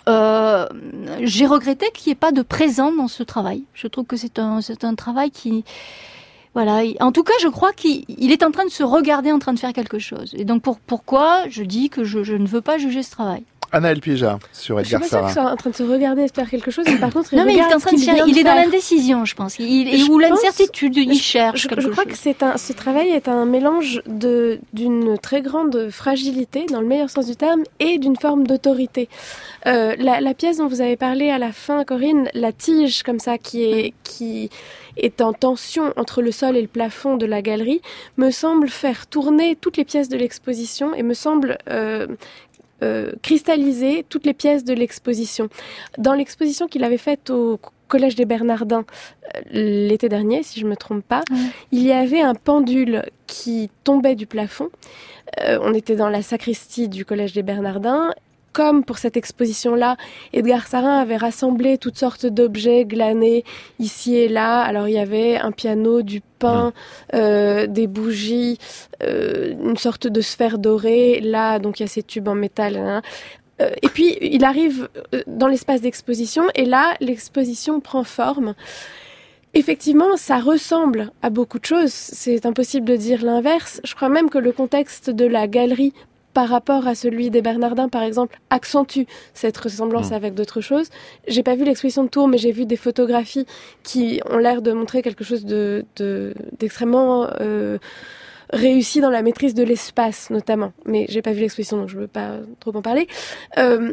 Speaker 3: euh, j'ai regretté qu'il n'y ait pas de présent dans ce travail. Je trouve que c'est un, c'est un travail qui... Voilà. En tout cas, je crois qu'il il est en train de se regarder, en train de faire quelque chose. Et donc, pour, pourquoi je dis que je, je ne veux pas juger ce travail.
Speaker 2: Anaëlle Pija, sur Edgar
Speaker 5: Je suis pas sûre
Speaker 2: Sarah.
Speaker 5: qu'il soit en train de se regarder et de faire quelque chose, mais par contre, il
Speaker 3: Non, mais il est
Speaker 5: regarde
Speaker 3: en train
Speaker 5: ce
Speaker 3: de
Speaker 5: qu'il
Speaker 3: chercher.
Speaker 5: vient
Speaker 3: Il est
Speaker 5: de
Speaker 3: dans
Speaker 5: faire.
Speaker 3: l'indécision, je pense. Il,
Speaker 5: Je
Speaker 3: ou
Speaker 5: pense-
Speaker 3: l'incertitude. Il
Speaker 5: je-
Speaker 3: cherche
Speaker 5: Je,
Speaker 3: quelque
Speaker 5: je crois
Speaker 3: chose.
Speaker 5: que c'est un, ce travail est un mélange de, d'une très grande fragilité, dans le meilleur sens du terme, et d'une forme d'autorité. Euh, la, la pièce dont vous avez parlé à la fin, Corinne, la tige comme ça, qui est, qui est en tension entre le sol et le plafond de la galerie, me semble faire tourner toutes les pièces de l'exposition et me semble... Euh, Euh, cristalliser toutes les pièces de l'exposition. Dans l'exposition qu'il avait faite au Collège des Bernardins euh, l'été dernier, si je ne me trompe pas,
Speaker 3: Ouais.
Speaker 5: il y avait un pendule qui tombait du plafond. Euh, on était dans la sacristie du Collège des Bernardins. Comme pour cette exposition-là, Edgar Sarrain avait rassemblé toutes sortes d'objets glanés ici et là. Alors il y avait un piano, du pain, euh, des bougies, euh, une sorte de sphère dorée. Là, donc il y a ces tubes en métal. Hein. Euh, et puis il arrive dans l'espace d'exposition et là, l'exposition prend forme. Effectivement, ça ressemble à beaucoup de choses. C'est impossible de dire l'inverse. Je crois même que le contexte de la galerie par rapport à celui des Bernardins, par exemple, accentue cette ressemblance mmh. avec d'autres choses. J'ai pas vu l'exposition de Tours, mais j'ai vu des photographies qui ont l'air de montrer quelque chose de, de, d'extrêmement euh, réussi dans la maîtrise de l'espace, notamment. Mais j'ai pas vu l'exposition, donc je veux pas trop en parler. Euh,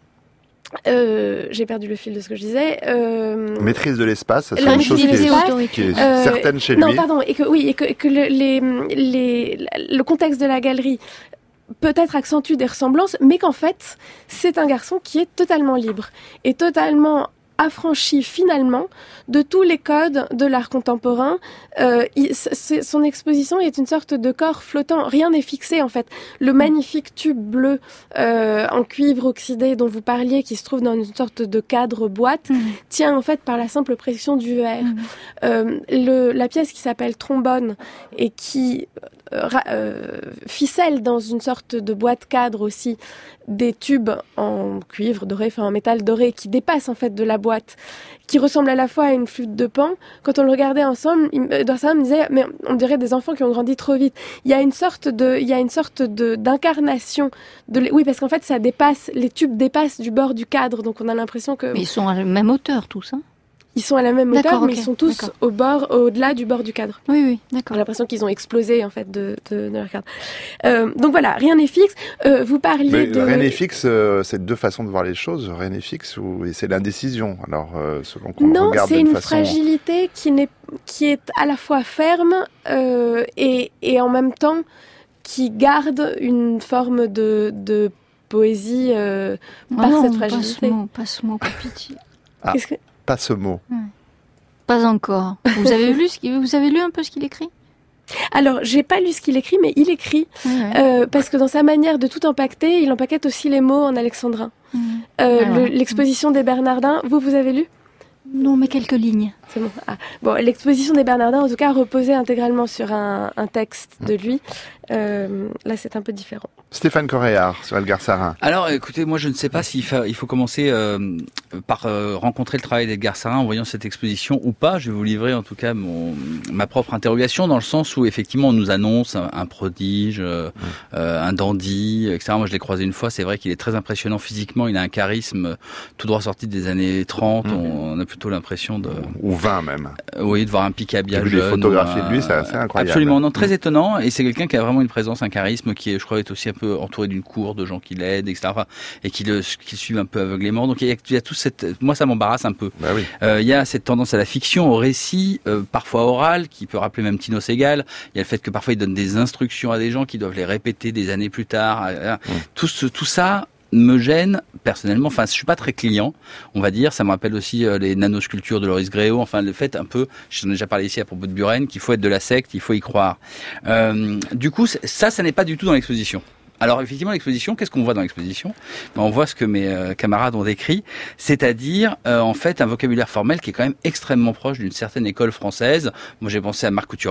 Speaker 5: Euh, j'ai perdu le fil de ce que je disais. Euh...
Speaker 2: Maîtrise de l'espace, c'est
Speaker 5: La
Speaker 2: une chose qui est,
Speaker 3: l'espace,
Speaker 2: qui est
Speaker 5: euh,
Speaker 2: certaine chez
Speaker 5: non,
Speaker 2: lui.
Speaker 5: Non, pardon, et que oui, et que, que le, les, les, le contexte de la galerie peut-être accentue des ressemblances, mais qu'en fait, c'est un garçon qui est totalement libre et totalement affranchi finalement de tous les codes de l'art contemporain. Euh, il, c'est, son exposition est une sorte de corps flottant. Rien n'est fixé en fait. Le magnifique tube bleu euh, en cuivre oxydé dont vous parliez, qui se trouve dans une sorte de cadre boîte, mmh. tient en fait par la simple pression du verre. Mmh. Euh, le, la pièce qui s'appelle Trombone et qui euh, euh, ficelle dans une sorte de boîte cadre aussi des tubes en cuivre doré, enfin en métal doré, qui dépassent en fait de la boîte, qui ressemble à la fois à une flûte de Pan. Quand on le regardait ensemble, dans ça, on me disait, mais on dirait des enfants qui ont grandi trop vite. Il y a une sorte de, il y a une sorte de d'incarnation de, oui, parce qu'en fait, ça dépasse, les tubes dépassent du bord du cadre, donc on a l'impression que.
Speaker 3: Mais ils sont à la même hauteur, tous, hein.
Speaker 5: Ils sont à la même hauteur,
Speaker 3: d'accord,
Speaker 5: mais
Speaker 3: okay,
Speaker 5: ils sont tous
Speaker 3: d'accord.
Speaker 5: au bord, au-delà du bord du cadre.
Speaker 3: Oui, oui, d'accord.
Speaker 5: J'ai l'impression qu'ils ont explosé en fait de, de, de leur cadre. Euh, donc voilà, rien n'est fixe. Euh, vous parliez
Speaker 2: mais
Speaker 5: de
Speaker 2: rien n'est fixe. Euh, c'est deux façons de voir les choses. Rien n'est fixe ou et c'est l'indécision. Alors euh, selon qu'on
Speaker 5: non,
Speaker 2: regarde
Speaker 5: c'est
Speaker 2: d'une
Speaker 5: une
Speaker 2: façon.
Speaker 5: fragilité qui n'est qui est à la fois ferme euh, et et en même temps qui garde une forme de de poésie euh,
Speaker 3: ah
Speaker 5: par
Speaker 3: non,
Speaker 5: cette fragilité.
Speaker 3: Pas ce mot, pas ce mot, par pitié.
Speaker 2: Ah,
Speaker 5: Qu'est-ce que...
Speaker 2: pas ce mot.
Speaker 3: Ouais. Pas encore. Vous avez lu ce qu'il, vous avez lu un peu ce qu'il écrit ?
Speaker 5: Alors, j'ai pas lu ce qu'il écrit, mais il écrit
Speaker 3: ouais, ouais.
Speaker 5: Euh, parce que dans sa manière de tout empaqueter, il empaquette aussi les mots en alexandrin.
Speaker 3: Mmh.
Speaker 5: Euh,
Speaker 3: Alors,
Speaker 5: le, l'exposition mmh. des Bernardins, vous, vous avez lu ?
Speaker 3: Non, mais quelques lignes.
Speaker 5: C'est bon. Ah. Bon, l'exposition des Bernardins, en tout cas, reposait intégralement sur un, un texte de lui. Euh, là, c'est un peu différent.
Speaker 2: Stéphane Coréard sur Edgar Sarrain.
Speaker 4: Alors, écoutez, moi, je ne sais pas s'il faut, il faut commencer euh, par euh, rencontrer le travail d'Edgar Sarrain en voyant cette exposition ou pas. Je vais vous livrer, en tout cas, mon, ma propre interrogation, dans le sens où, effectivement, on nous annonce un, un prodige, euh, mmh. euh, un dandy, et cetera. Moi, je l'ai croisé une fois. C'est vrai qu'il est très impressionnant physiquement. Il a un charisme tout droit sorti des années trente. Mmh. On, on a plutôt l'impression de...
Speaker 2: Ou vingt même.
Speaker 4: Euh, oui, de voir un Picabia jeune.
Speaker 2: J'ai vu des photographies de lui, c'est assez incroyable.
Speaker 4: Absolument, non, très mmh. étonnant. Et c'est quelqu'un qui a vraiment une présence, un charisme qui, est, je crois, est aussi un peu entouré d'une cour de gens qui l'aident, et cetera. Enfin, et qui le, qui le suivent un peu aveuglément. Donc il y a, il y a tout cette, moi ça m'embarrasse un peu.
Speaker 2: Bah oui.
Speaker 4: Euh, il y a cette tendance à la fiction, au récit, euh, parfois oral, qui peut rappeler même Tino Segal. Il y a le fait que parfois il donne des instructions à des gens qui doivent les répéter des années plus tard. Mmh. Tout ce, tout ça me gêne personnellement. Enfin, je suis pas très client, on va dire. Ça me rappelle aussi euh, les nanosculptures de Loris Gréaud. Enfin, le fait un peu, j'en ai déjà parlé ici à propos de Buren, qu'il faut être de la secte, il faut y croire. Euh, du coup, ça, ça n'est pas du tout dans l'exposition. Alors effectivement, l'exposition, qu'est-ce qu'on voit dans l'exposition ? Ben, on voit ce que mes euh, camarades ont décrit, c'est-à-dire euh, en fait un vocabulaire formel qui est quand même extrêmement proche d'une certaine école française. Moi, j'ai pensé à Marc Couturier,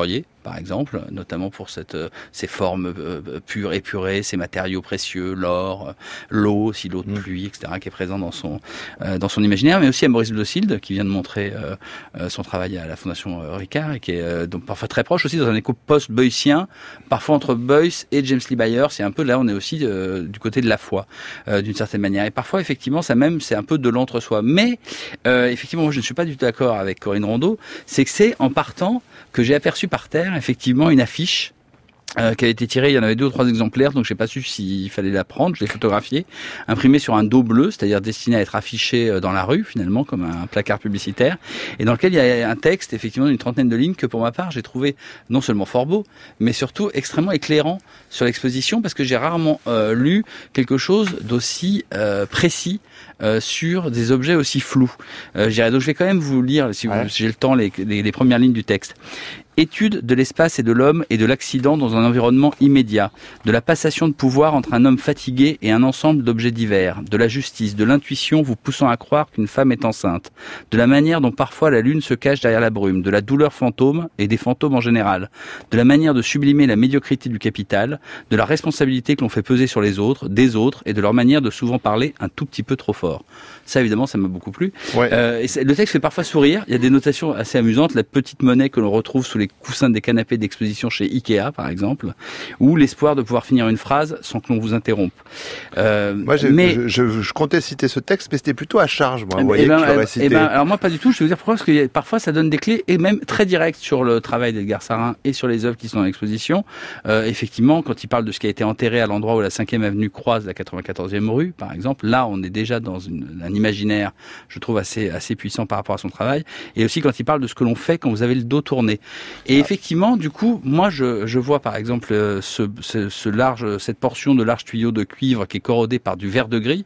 Speaker 4: par exemple, notamment pour cette, euh, ces formes euh, pures, épurées, ces matériaux précieux, l'or, euh, l'eau, aussi l'eau de pluie, et cetera, qui est présent dans son, euh, dans son imaginaire, mais aussi à Maurice Bleusilde, qui vient de montrer euh, euh, son travail à la Fondation euh, Ricard, et qui est euh, donc parfois très proche aussi dans un écho post-Beuyssien, parfois entre Beuys et James Lee Byers. C'est un peu là, on est aussi euh, du côté de la foi, euh, d'une certaine manière. Et parfois, effectivement, ça même, c'est un peu de l'entre-soi. Mais euh, effectivement, moi, je ne suis pas du tout d'accord avec Corinne Rondeau. C'est que c'est en partant que j'ai aperçu par terre, effectivement, une affiche Euh, qui a été tirée, il y en avait deux ou trois exemplaires, donc j'ai pas su s'il fallait la prendre, je l'ai photographiée, imprimée sur un dos bleu, c'est-à-dire destiné à être affiché dans la rue, finalement, comme un placard publicitaire, et dans lequel il y a un texte, effectivement, d'une trentaine de lignes, que pour ma part, j'ai trouvé non seulement fort beau, mais surtout extrêmement éclairant sur l'exposition, parce que j'ai rarement euh, lu quelque chose d'aussi euh, précis euh, sur des objets aussi flous. Euh, je dirais, donc je vais quand même vous lire, si, vous,
Speaker 2: ouais.
Speaker 4: si j'ai le temps, les, les, les premières lignes du texte. Étude de l'espace et de l'homme et de l'accident dans un environnement immédiat, de la passation de pouvoir entre un homme fatigué et un ensemble d'objets divers, de la justice, de l'intuition vous poussant à croire qu'une femme est enceinte, de la manière dont parfois la lune se cache derrière la brume, de la douleur fantôme et des fantômes en général, de la manière de sublimer la médiocrité du capital, de la responsabilité que l'on fait peser sur les autres, des autres, et de leur manière de souvent parler un tout petit peu trop fort. Ça, évidemment, ça m'a beaucoup plu.
Speaker 2: Ouais.
Speaker 4: Euh, et le texte fait parfois sourire. Il y a des notations assez amusantes. La petite monnaie que l'on retrouve sous les coussins des canapés d'exposition chez Ikea, par exemple, ou l'espoir de pouvoir finir une phrase sans que l'on vous interrompe. Euh,
Speaker 2: moi, j'ai,
Speaker 4: mais,
Speaker 2: je, je, je comptais citer ce texte, mais c'était plutôt à charge, moi. Vous
Speaker 4: eh
Speaker 2: voyez
Speaker 4: ben,
Speaker 2: que je l'aurais
Speaker 4: eh
Speaker 2: cité.
Speaker 4: ben, alors moi, pas du tout. Je vais vous dire pourquoi, parce que parfois, ça donne des clés, et même très directes sur le travail d'Edgar Sarin et sur les œuvres qui sont dans l'exposition. Euh, effectivement, quand il parle de ce qui a été enterré à l'endroit où la cinquième avenue croise la quatre-vingt-quatorzième rue, par exemple, là, on est déjà dans une, un imaginaire, je trouve, assez, assez puissant par rapport à son travail. Et aussi quand il parle de ce que l'on fait quand vous avez le dos tourné. Et ah. effectivement, du coup, moi, je, je vois, par exemple, ce, ce, ce large, cette portion de large tuyau de cuivre qui est corrodé par du verre de gris.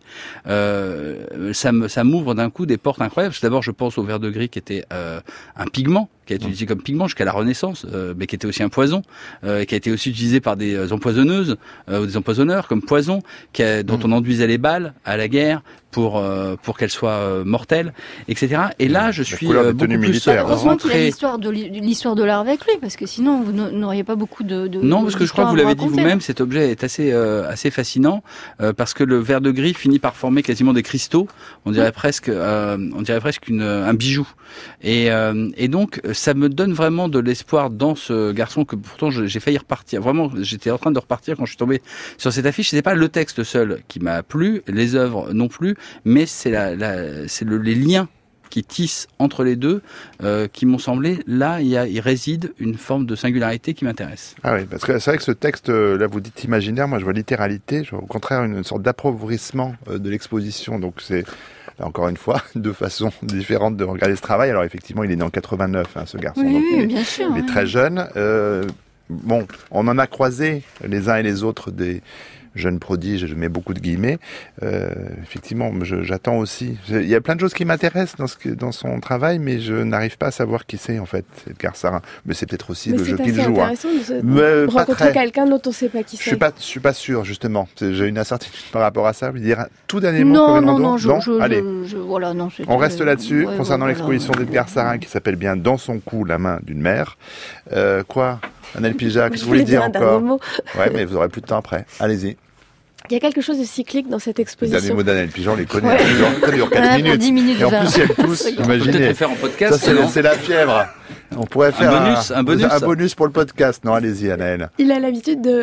Speaker 4: Euh, ça me, ça m'ouvre d'un coup des portes incroyables. Parce que d'abord, je pense au verre de gris qui était euh, un pigment, qui a été utilisé comme pigment jusqu'à la Renaissance, euh, mais qui était aussi un poison, euh, qui a été aussi utilisé par des empoisonneuses euh, ou des empoisonneurs comme poison, qui a, dont on enduisait les balles à la guerre pour euh, pour qu'elles soient euh, mortelles, et cetera. Et là, je suis euh, beaucoup plus
Speaker 3: heureusement
Speaker 4: rentré.
Speaker 3: qu'il y a l'histoire de l'histoire de l'art avec lui, parce que sinon vous n'auriez pas beaucoup de, de
Speaker 4: non, parce que je crois que vous l'avez dit vous-même, cet objet est assez euh, assez fascinant euh, parce que le verre de gris finit par former quasiment des cristaux. On dirait oui. presque euh, on dirait presque une un bijou. Et euh, et donc ça me donne vraiment de l'espoir dans ce garçon que pourtant j'ai failli repartir. Vraiment, j'étais en train de repartir quand je suis tombé sur cette affiche. C'était pas le texte seul qui m'a plu, les œuvres non plus, mais c'est la, la c'est le, les liens qui tissent entre les deux euh, qui m'ont semblé, là, il, y a, il réside une forme de singularité qui m'intéresse.
Speaker 2: Ah oui, parce que c'est vrai que ce texte, là vous dites imaginaire, moi je vois littéralité, je vois au contraire une sorte d'appauvrissement de l'exposition, donc c'est encore une fois, deux façons différentes de regarder ce travail. Alors effectivement, il est né en quatre-vingt-neuf, hein, ce garçon.
Speaker 3: Oui,
Speaker 2: donc,
Speaker 3: oui
Speaker 2: il est,
Speaker 3: bien sûr.
Speaker 2: Il est
Speaker 3: oui.
Speaker 2: très jeune. Euh, bon, on en a croisé les uns et les autres des jeunes prodiges, je mets beaucoup de guillemets. Euh, effectivement, je, j'attends aussi. Il y a plein de choses qui m'intéressent dans, ce que, dans son travail, mais je n'arrive pas à savoir qui c'est en fait, Edgar Sarin. Mais c'est peut-être aussi
Speaker 5: mais
Speaker 2: le jeu qu'il joue.
Speaker 5: C'est intéressant
Speaker 2: hein.
Speaker 5: de, de rencontrer quelqu'un dont on ne sait pas qui c'est.
Speaker 2: Je suis pas, je suis pas sûr justement. J'ai une incertitude par rapport à ça. Vous dire un tout dernier mot.
Speaker 3: Non, non, non, je,
Speaker 2: non
Speaker 3: je,
Speaker 2: Allez.
Speaker 3: Je, je, voilà, non.
Speaker 2: On reste là-dessus
Speaker 3: ouais,
Speaker 2: concernant
Speaker 3: ouais,
Speaker 2: l'exposition
Speaker 3: voilà.
Speaker 2: d'Edgar Sarin qui s'appelle bien Dans son cou, la main d'une mère. Euh, quoi, Annelle Pija, qu'est-ce que vous voulez dire encore? Ouais, mais vous aurez plus de temps après. Allez-y.
Speaker 5: Il y a quelque chose de cyclique dans cette exposition.
Speaker 2: Les derniers mots d'Annelle Pija, on les connaît.
Speaker 3: Ouais.
Speaker 2: Ça dure quatre minutes.
Speaker 3: dix minutes.
Speaker 2: Et en plus, ils aiment tous.
Speaker 4: On peut
Speaker 2: Imaginez.
Speaker 4: peut-être le faire en podcast.
Speaker 2: Ça, c'est, c'est la fièvre. On pourrait faire
Speaker 4: un bonus, un, un bonus,
Speaker 2: un bonus pour le podcast. Non, allez-y, Annelle.
Speaker 5: Il a l'habitude de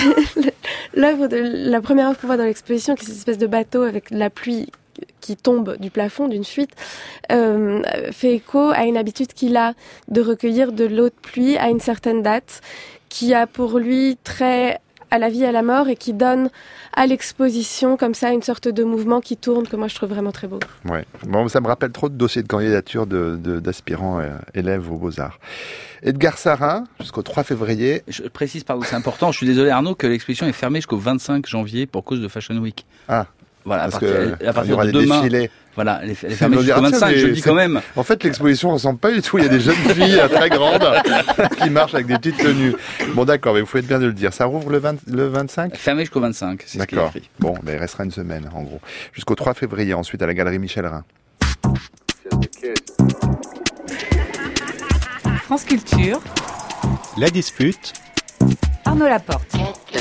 Speaker 5: l'œuvre de la première œuvre qu'on voit dans l'exposition, qui est cette espèce de bateau avec la pluie qui tombe du plafond d'une fuite, euh, fait écho à une habitude qu'il a de recueillir de l'eau de pluie à une certaine date, qui a pour lui trait à la vie et à la mort et qui donne à l'exposition comme ça une sorte de mouvement qui tourne que moi je trouve vraiment très beau.
Speaker 2: Ouais. Bon, ça me rappelle trop de dossiers de candidature de, de, d'aspirants euh, élèves aux Beaux-Arts. Edgar Sarin, jusqu'au trois février.
Speaker 4: Je précise, pardon, c'est important, je suis désolé Arnaud, que l'exposition est fermée jusqu'au vingt-cinq janvier pour cause de Fashion Week.
Speaker 2: Ah.
Speaker 4: Voilà,
Speaker 2: parce
Speaker 4: à partir,
Speaker 2: que
Speaker 4: à partir
Speaker 2: il y aura
Speaker 4: de
Speaker 2: des
Speaker 4: demain.
Speaker 2: Défilés.
Speaker 4: Voilà, elle est fermée jusqu'au vingt-cinq, je le dis quand même.
Speaker 2: En fait, l'exposition ressemble pas du tout. Il y a des jeunes filles très grandes qui marchent avec des petites tenues. Bon, d'accord, mais vous faites bien de le dire. Ça rouvre le, vingt, le vingt-cinq ?
Speaker 4: Fermé jusqu'au vingt-cinq, c'est
Speaker 2: d'accord.
Speaker 4: Ce qui est écrit.
Speaker 2: Bon, ben, il restera une semaine, en gros. Jusqu'au trois février, ensuite à la Galerie Michel Rhin.
Speaker 6: France Culture.
Speaker 7: La dispute.
Speaker 6: Arnaud Laporte.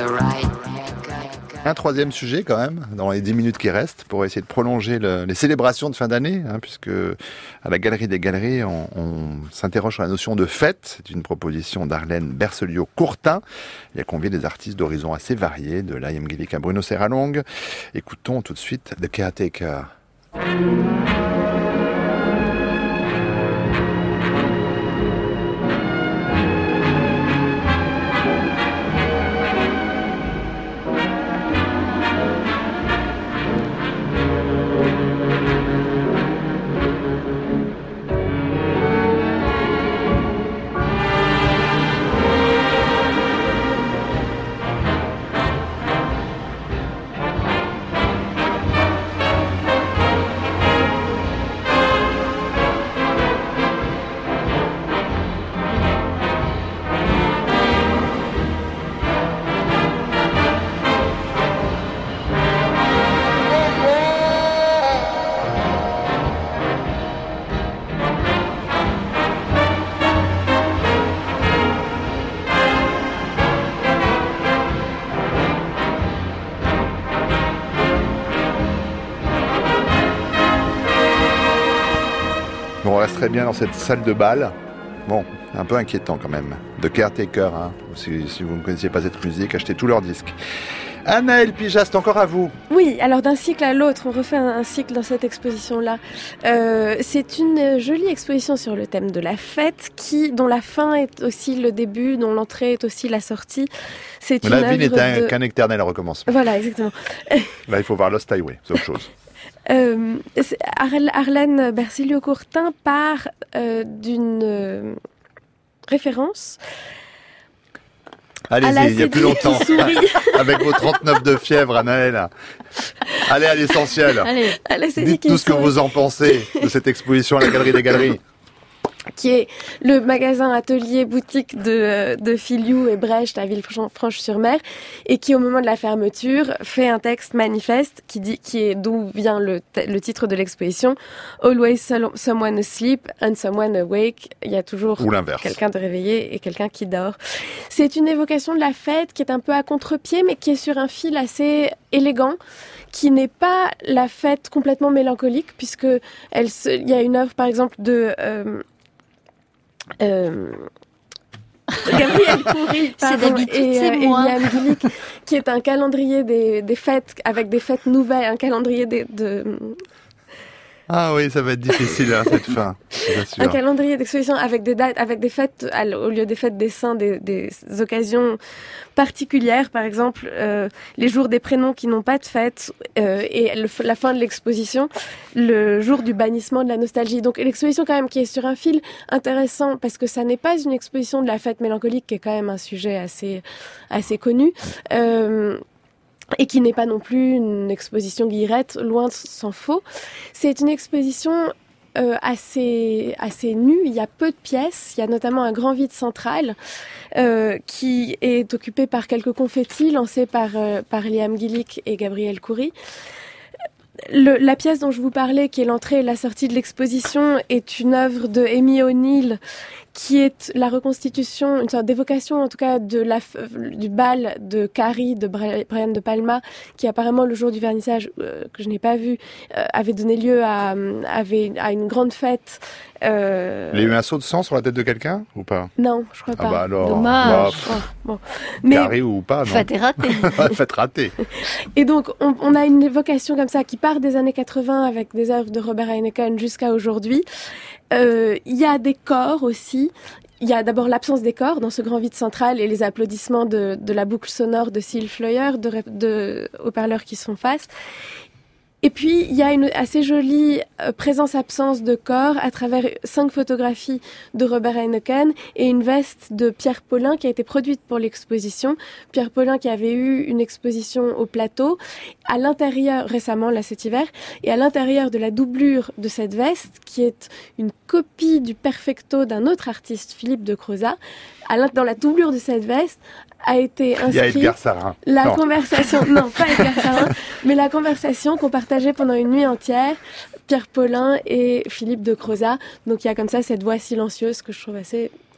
Speaker 2: Un troisième sujet quand même, dans les dix minutes qui restent, pour essayer de prolonger le, les célébrations de fin d'année, hein, puisque à la Galerie des Galeries, on, on s'interroge sur la notion de fête. C'est une proposition d'Arlène Berceliot-Courtin. Il a convié des artistes d'horizons assez variés, de Liam Gillick à Bruno Serralong. Écoutons tout de suite The Caretaker. Bon, on reste très bien dans cette salle de bal. Bon, un peu inquiétant quand même. The Caretaker, hein. Si, si vous ne connaissiez pas cette musique, achetez tous leurs disques. Anaëlle Pijat, c'est encore à vous.
Speaker 5: Oui, alors d'un cycle à l'autre, on refait un, un cycle dans cette exposition-là. Euh, c'est une jolie exposition sur le thème de la fête, qui, dont la fin est aussi le début, dont l'entrée est aussi la sortie. C'est
Speaker 2: La
Speaker 5: une
Speaker 2: vie n'est un,
Speaker 5: de...
Speaker 2: qu'un éternel recommencement.
Speaker 5: Voilà, exactement.
Speaker 2: Là, il faut voir Lost Highway, c'est autre chose.
Speaker 5: Euh, Ar- Arlène Berceliot-Courtin part euh, d'une euh, référence
Speaker 2: Allez-y,
Speaker 5: à la
Speaker 2: il n'y a plus
Speaker 5: cédille qui
Speaker 2: longtemps.
Speaker 5: sourit.
Speaker 2: Avec vos trente-neuf de fièvre, Anaëlle. Allez à l'essentiel.
Speaker 3: Allez,
Speaker 5: à la cédille
Speaker 2: Dites
Speaker 5: qui
Speaker 2: tout ce que
Speaker 5: sourit,
Speaker 2: vous en pensez de cette exposition à la Galerie des Galeries.
Speaker 5: qui est le magasin atelier boutique de, euh, de Filiou et Brecht à Villefranche-sur-Mer, et qui au moment de la fermeture fait un texte manifeste qui dit, qui est d'où vient le, t- le titre de l'exposition: Always sol- someone asleep and someone awake. Il y a toujours
Speaker 2: Ou l'inverse.
Speaker 5: quelqu'un de réveillé et quelqu'un qui dort. C'est une évocation de la fête qui est un peu à contre-pied, mais qui est sur un fil assez élégant, qui n'est pas la fête complètement mélancolique, puisque elle se, il y a une œuvre par exemple de euh, Euh, Gabriel Coury
Speaker 3: C'est
Speaker 5: pardon,
Speaker 3: d'habitude,
Speaker 5: et,
Speaker 3: c'est
Speaker 5: euh, et
Speaker 3: moi.
Speaker 5: Liam Gillick, qui est un calendrier des, des fêtes, avec des fêtes nouvelles, un calendrier des, de,
Speaker 2: Ah oui, ça va être difficile à cette fin, je
Speaker 5: un
Speaker 2: sûr.
Speaker 5: calendrier d'exposition avec des dates, avec des fêtes, à l- au lieu des fêtes des saints, des, des occasions particulières, par exemple euh, les jours des prénoms qui n'ont pas de fête, euh, et le, la fin de l'exposition, le jour du bannissement de la nostalgie. Donc l'exposition quand même qui est sur un fil intéressant, parce que ça n'est pas une exposition de la fête mélancolique, qui est quand même un sujet assez assez connu. Euh, et qui n'est pas non plus une exposition guillerette, loin s'en faut. C'est une exposition euh, assez, assez nue, il y a peu de pièces, il y a notamment un grand vide central euh, qui est occupé par quelques confettis lancés par, euh, par Liam Gillick et Gabriel Coury. Le, la pièce dont je vous parlais, qui est l'entrée et la sortie de l'exposition, est une œuvre de Amy O'Neill, qui est la reconstitution, une sorte d'évocation en tout cas de la, du bal de Carrie de Brian De Palma, qui apparemment le jour du vernissage, euh, que je n'ai pas vu, euh, avait donné lieu à, avait, à une grande fête. Euh...
Speaker 2: Il y a eu un saut de sang sur la tête de quelqu'un ou pas?
Speaker 5: Non, je crois pas.
Speaker 2: Ah bah alors,
Speaker 3: Dommage.
Speaker 2: bah,
Speaker 5: Bon, bon. Mais
Speaker 2: Carré ou pas, non?
Speaker 3: fête est ratée.
Speaker 2: Faites rater.
Speaker 5: Et donc, on, on a une évocation comme ça qui part des années quatre-vingts avec des œuvres de Robert Heineken jusqu'à aujourd'hui. Euh, Il y a des corps aussi. Il y a d'abord l'absence des corps dans ce grand vide central et les applaudissements de, de la boucle sonore de Syl Fleuyer, de, de haut-parleurs qui se font face. Et puis, il y a une assez jolie euh, présence-absence de corps à travers cinq photographies de Robert Heineken et une veste de Pierre Paulin qui a été produite pour l'exposition. Pierre Paulin qui avait eu une exposition au plateau, à l'intérieur, récemment, là cet hiver, et à l'intérieur de la doublure de cette veste, qui est une copie du perfecto d'un autre artiste, Philippe de Crozat, à l'int- dans la doublure de cette veste, a été
Speaker 2: Il y a
Speaker 5: inscrit
Speaker 2: Edgar Sarin.
Speaker 5: la
Speaker 2: Non.
Speaker 5: conversation, non pas Edgar Sarin, mais la conversation qu'on partageait pendant une nuit entière, Pierre Paulin et Philippe de Crozat. Donc il y a comme ça cette voix silencieuse que je trouve assez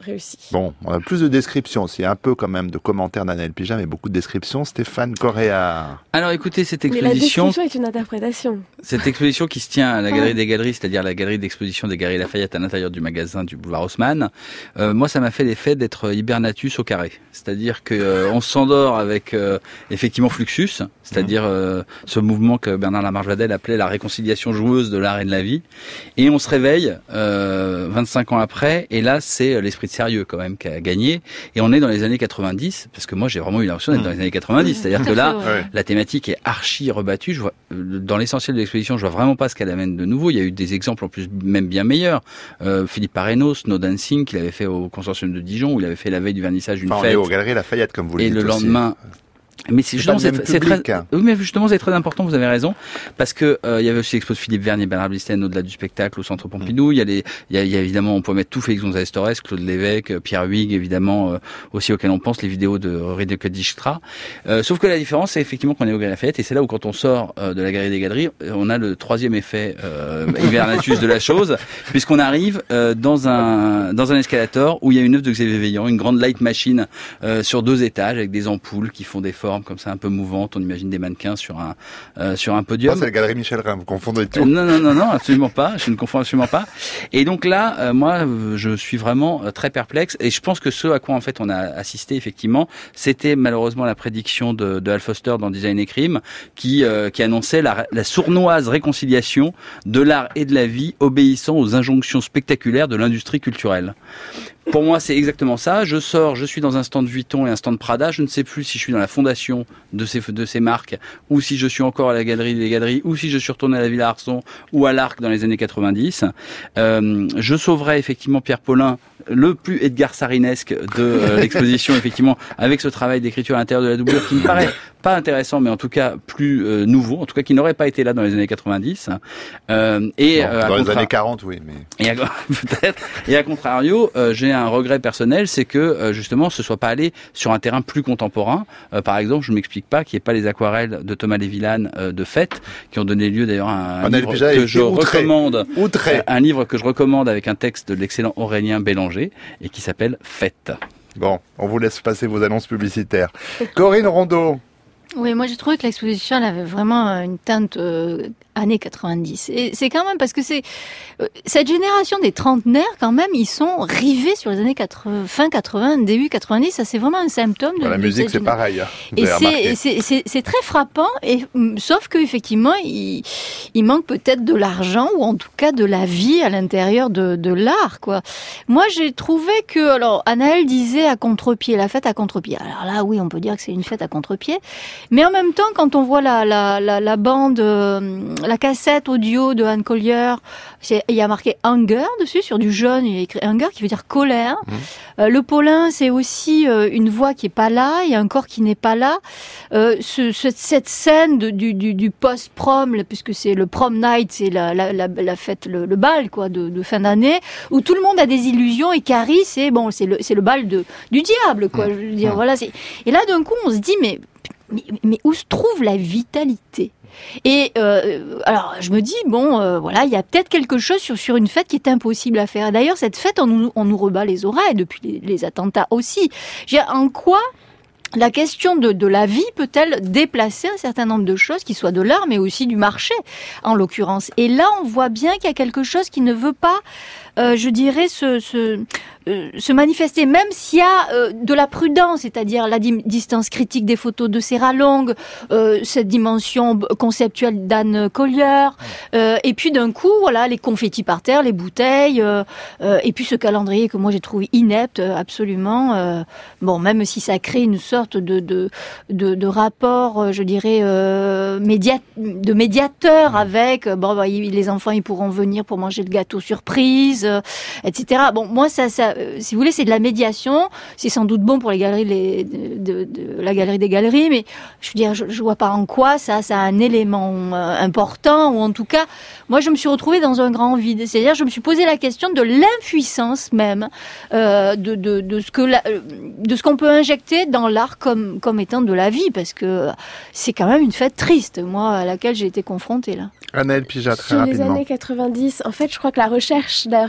Speaker 5: réussi.
Speaker 2: Bon, on a plus de descriptions aussi, un peu quand même de commentaires d'Anaël Pija, mais beaucoup de descriptions. Stéphane Correa.
Speaker 4: Alors écoutez, cette
Speaker 5: Mais la
Speaker 4: exposition,
Speaker 5: description est une interprétation.
Speaker 4: cette exposition qui se tient à la Galerie des Galeries, c'est-à-dire la galerie d'exposition des Galeries Lafayette à l'intérieur du magasin du boulevard Haussmann, euh, moi ça m'a fait l'effet d'être hibernatus au carré. C'est-à-dire que euh, on s'endort avec euh, effectivement Fluxus, c'est-à-dire euh, ce mouvement que Bernard Lamarche-Vadel appelait la réconciliation joueuse de l'art et de la vie, et on se réveille euh, vingt-cinq ans après, et là c'est l'esprit de sérieux quand même qui a gagné, et on est dans les années quatre-vingt-dix, parce que moi j'ai vraiment eu l'impression d'être dans les années quatre-vingt-dix, c'est-à-dire que là
Speaker 2: Ouais.
Speaker 4: la thématique est archi rebattue. Je vois, dans l'essentiel de l'exposition, je vois vraiment pas ce qu'elle amène de nouveau. Il y a eu des exemples en plus même bien meilleurs. Euh, Philippe Parreno, Snow Dancing, qu'il avait fait au Consortium de Dijon, où il avait fait la veille du vernissage d'une
Speaker 2: Enfin, on est
Speaker 4: fête.
Speaker 2: aux Galeries Lafayette, comme vous le
Speaker 4: Et
Speaker 2: dites
Speaker 4: le
Speaker 2: aussi.
Speaker 4: lendemain. Mais c'est
Speaker 2: C'est
Speaker 4: justement,
Speaker 2: pas le
Speaker 4: c'est,
Speaker 2: même
Speaker 4: c'est très,
Speaker 2: public, hein.
Speaker 4: oui, mais justement, c'est très important, vous avez raison, parce que, euh, il y avait aussi l'expo de Philippe Vernier, Bernard Blissen, au-delà du spectacle, au Centre Pompidou. Il y a les, il y a, il y a évidemment, on peut mettre tout Félix González Torres, Claude Lévesque, Pierre Huyghe, évidemment, euh, aussi auquel on pense, les vidéos de René Dijkstra. Euh, sauf que la différence, c'est effectivement qu'on est au Galeries Lafayette, et c'est là où, quand on sort euh, de la Galerie des Galeries, on a le troisième effet, euh, hibernatus de la chose, puisqu'on arrive, euh, dans un, dans un escalator où il y a une œuvre de Xavier Veillant, une grande light machine, euh, sur deux étages, avec des ampoules qui font des formes comme ça un peu mouvantes. On imagine des mannequins sur un, euh, sur un podium.
Speaker 2: Oh, c'est la Galerie Michel Rhin, vous confondez tout.
Speaker 4: Euh, Non, non, non, non, absolument pas. Je ne confonds absolument pas. Et donc là, euh, moi, je suis vraiment euh, très perplexe. Et je pense que ce à quoi en fait on a assisté effectivement, c'était malheureusement la prédiction de, de Hal Foster dans Design et Crime, qui, euh, qui annonçait la, la sournoise réconciliation de l'art et de la vie, obéissant aux injonctions spectaculaires de l'industrie culturelle. Pour moi, c'est exactement ça. Je sors, je suis dans un stand Vuitton et un stand Prada. Je ne sais plus si je suis dans la fondation de ces, de ces marques, ou si je suis encore à la Galerie des Galeries, ou si je suis retourné à la Villa Arson ou à l'Arc dans les années quatre-vingt-dix. Euh, je sauverai effectivement Pierre Paulin, le plus Edgar Sarinesque de euh, l'exposition, effectivement, avec ce travail d'écriture à l'intérieur de la doublure qui me paraît pas intéressant, mais en tout cas plus euh, nouveau, en tout cas qui n'aurait pas été là dans les années quatre-vingt-dix. Euh, et
Speaker 2: Bon,
Speaker 4: euh,
Speaker 2: dans
Speaker 4: à
Speaker 2: les
Speaker 4: contra-
Speaker 2: années quarante, oui, mais...
Speaker 4: et à, peut-être. Et à contrario, euh, j'ai un regret personnel, c'est que euh, justement, ce soit pas allé sur un terrain plus contemporain. Euh, par exemple, je m'explique pas qu'il n'y ait pas les aquarelles de Thomas Lévillane euh, de Fête, qui ont donné lieu d'ailleurs à un
Speaker 2: Anaël
Speaker 4: livre
Speaker 2: Pija a
Speaker 4: que
Speaker 2: été
Speaker 4: je
Speaker 2: outré.
Speaker 4: recommande,
Speaker 2: Outré.
Speaker 4: euh, un livre que je recommande avec un texte de l'excellent Aurélien Bélanger et qui s'appelle Fête.
Speaker 2: Bon, on vous laisse passer vos annonces publicitaires. Corinne Rondeau.
Speaker 3: Oui, moi j'ai trouvé que l'exposition elle avait vraiment euh, une teinte euh, années quatre-vingt-dix. Et c'est quand même parce que c'est euh, cette génération des trentenaires quand même, ils sont rivés sur les années quatre-vingts, fin quatre-vingts, début quatre-vingt-dix. Ça c'est vraiment un symptôme de
Speaker 2: Dans la
Speaker 3: de
Speaker 2: musique,
Speaker 3: cette
Speaker 2: c'est
Speaker 3: géné-
Speaker 2: pareil. hein, vous
Speaker 3: Et
Speaker 2: avez
Speaker 3: c'est,
Speaker 2: remarqué.
Speaker 3: c'est, c'est, c'est très frappant, et mm, sauf qu'effectivement, il, il manque peut-être de l'argent, ou en tout cas de la vie à l'intérieur de, de l'art, quoi. Moi, j'ai trouvé que, alors, Anaël disait à contre-pied, la fête à contre-pied. Alors là, oui, on peut dire que c'est une fête à contre-pied. Mais en même temps, quand on voit la, la, la, la bande, euh, la cassette audio de Anne Collier, c'est, il y a marqué Anger dessus, sur du jaune, il y a écrit Anger qui veut dire colère.
Speaker 2: Mmh.
Speaker 3: Euh, le Paulin, c'est aussi euh, une voix qui est pas là, il y a un corps qui n'est pas là. Euh, ce, ce, cette scène de, du, du, du post-prom, là, puisque c'est le prom night, c'est la, la, la, la fête, le, le bal quoi, de, de fin d'année, où tout le monde a des illusions, et Carrie, c'est bon, c'est le, c'est le bal de, du diable, quoi. Je veux dire,
Speaker 2: Mmh.
Speaker 3: voilà. C'est... Et là, d'un coup, on se dit, mais, mais, mais où se trouve la vitalité ? Et euh, alors je me dis bon euh, voilà, il y a peut-être quelque chose sur sur une fête qui est impossible à faire. D'ailleurs cette fête on nous on nous rebat les oreilles depuis les, les attentats aussi. J'ai, en quoi la question de, de la vie peut-elle déplacer un certain nombre de choses qui soient de l'art mais aussi du marché en l'occurrence. Et là on voit bien qu'il y a quelque chose qui ne veut pas euh, je dirais se, se, euh, se manifester, même s'il y a euh, de la prudence, c'est-à-dire la di- distance critique des photos de Serra Long, euh, cette dimension conceptuelle d'Anne Collier, euh, et puis d'un coup, voilà, les confettis par terre, les bouteilles, euh, euh, et puis ce calendrier que moi j'ai trouvé inepte, absolument. Euh, bon, même si ça crée une sorte de de de, de rapport, euh, je dirais, euh, média- de médiateur avec, euh, bon, bah, il- les enfants ils pourront venir pour manger le gâteau surprise, euh, et cetera. Bon, moi ça, ça, euh, si vous voulez, c'est de la médiation. C'est sans doute bon pour les galeries, les, de, de, de la galerie des galeries, mais je veux dire, je, je vois pas en quoi ça, ça a un élément euh, important, ou en tout cas, moi je me suis retrouvée dans un grand vide. C'est-à-dire, je me suis posé la question de l'impuissance même euh, de, de, de ce que la, de ce qu'on peut injecter dans l'art comme comme étant de la vie, parce que c'est quand même une fête triste, moi, à laquelle j'ai été confrontée là.
Speaker 2: Anaël Pija, très
Speaker 5: Sur les
Speaker 2: rapidement.
Speaker 5: années quatre-vingt-dix, en fait, je crois que la recherche derrière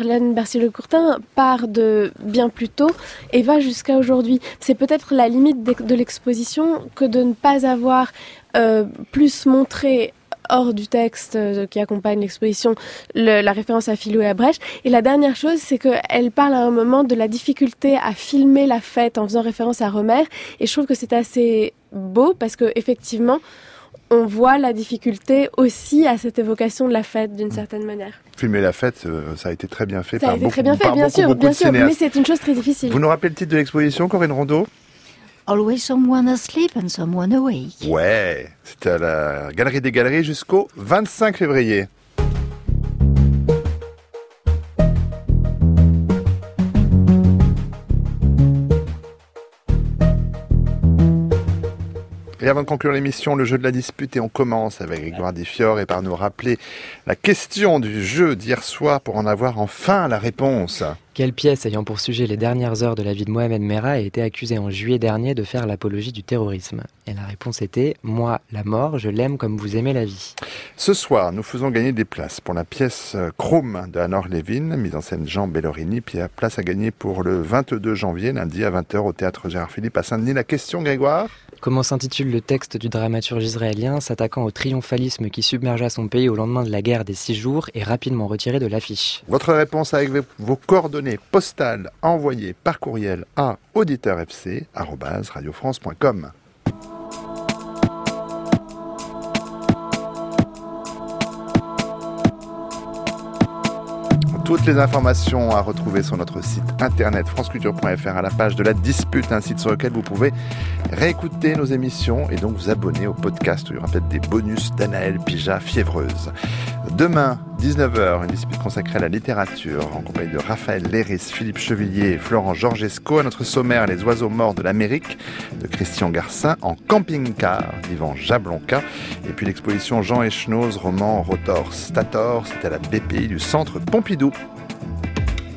Speaker 5: Arlène Bercier-Lecourtin part de bien plus tôt et va jusqu'à aujourd'hui. C'est peut-être la limite de l'exposition que de ne pas avoir euh, plus montré hors du texte qui accompagne l'exposition, le, la référence à Filou et à Brecht. Et la dernière chose, c'est qu'elle parle à un moment de la difficulté à filmer la fête en faisant référence à Rohmer. Et je trouve que c'est assez beau parce que effectivement, on voit la difficulté aussi à cette évocation de la fête d'une certaine manière.
Speaker 2: Filmer la fête, ça a été très bien fait
Speaker 5: ça
Speaker 2: par
Speaker 5: a été
Speaker 2: beaucoup,
Speaker 5: très bien fait,
Speaker 2: par
Speaker 5: bien
Speaker 2: beaucoup,
Speaker 5: sûr,
Speaker 2: beaucoup
Speaker 5: bien
Speaker 2: de
Speaker 5: sûr,
Speaker 2: cinéastes.
Speaker 5: mais c'est une chose très difficile.
Speaker 2: Vous nous rappelez le titre de l'exposition, Corinne Rondeau ?
Speaker 3: Always someone asleep and someone awake.
Speaker 2: Ouais, c'était à la Galerie des Galeries jusqu'au vingt-cinq février. Et avant de conclure l'émission, le jeu de la dispute, et on commence avec Grégoire Difior et par nous rappeler la question du jeu d'hier soir pour en avoir enfin la réponse.
Speaker 8: Quelle pièce ayant pour sujet les dernières heures de la vie de Mohamed Merah a été accusée en juillet dernier de faire l'apologie du terrorisme ? Et la réponse était « Moi, la mort, je l'aime comme vous aimez la vie ».
Speaker 2: Ce soir, nous faisons gagner des places pour la pièce Chrome de Anne Levin, mise en scène Jean Bellorini, puis la place à gagner pour le vingt-deux janvier, lundi à vingt heures au Théâtre Gérard Philippe à Saint-Denis. La question, Grégoire ?
Speaker 8: Comment s'intitule le texte du dramaturge israélien s'attaquant au triomphalisme qui submergea son pays au lendemain de la guerre des six jours et rapidement retiré de l'affiche ?
Speaker 2: Votre réponse avec vos coordonnées postales envoyées par courriel à auditeurfc arobase radiofrance point com. Toutes les informations à retrouver sur notre site internet franceculture point f r à la page de la dispute, un site sur lequel vous pouvez réécouter nos émissions et donc vous abonner au podcast où il y aura peut-être des bonus d'Anaëlle Pija fiévreuse. Demain, dix-neuf heures, une dispute consacrée à la littérature en compagnie de Raphaël Léris, Philippe Chevillier et Florent Georgesco. À notre sommaire, Les oiseaux morts de l'Amérique de Christian Garcin en camping-car d'Yvan Jablonka. Et puis l'exposition Jean Echenoz, roman Rotor Stator, c'était à la B P I du Centre Pompidou.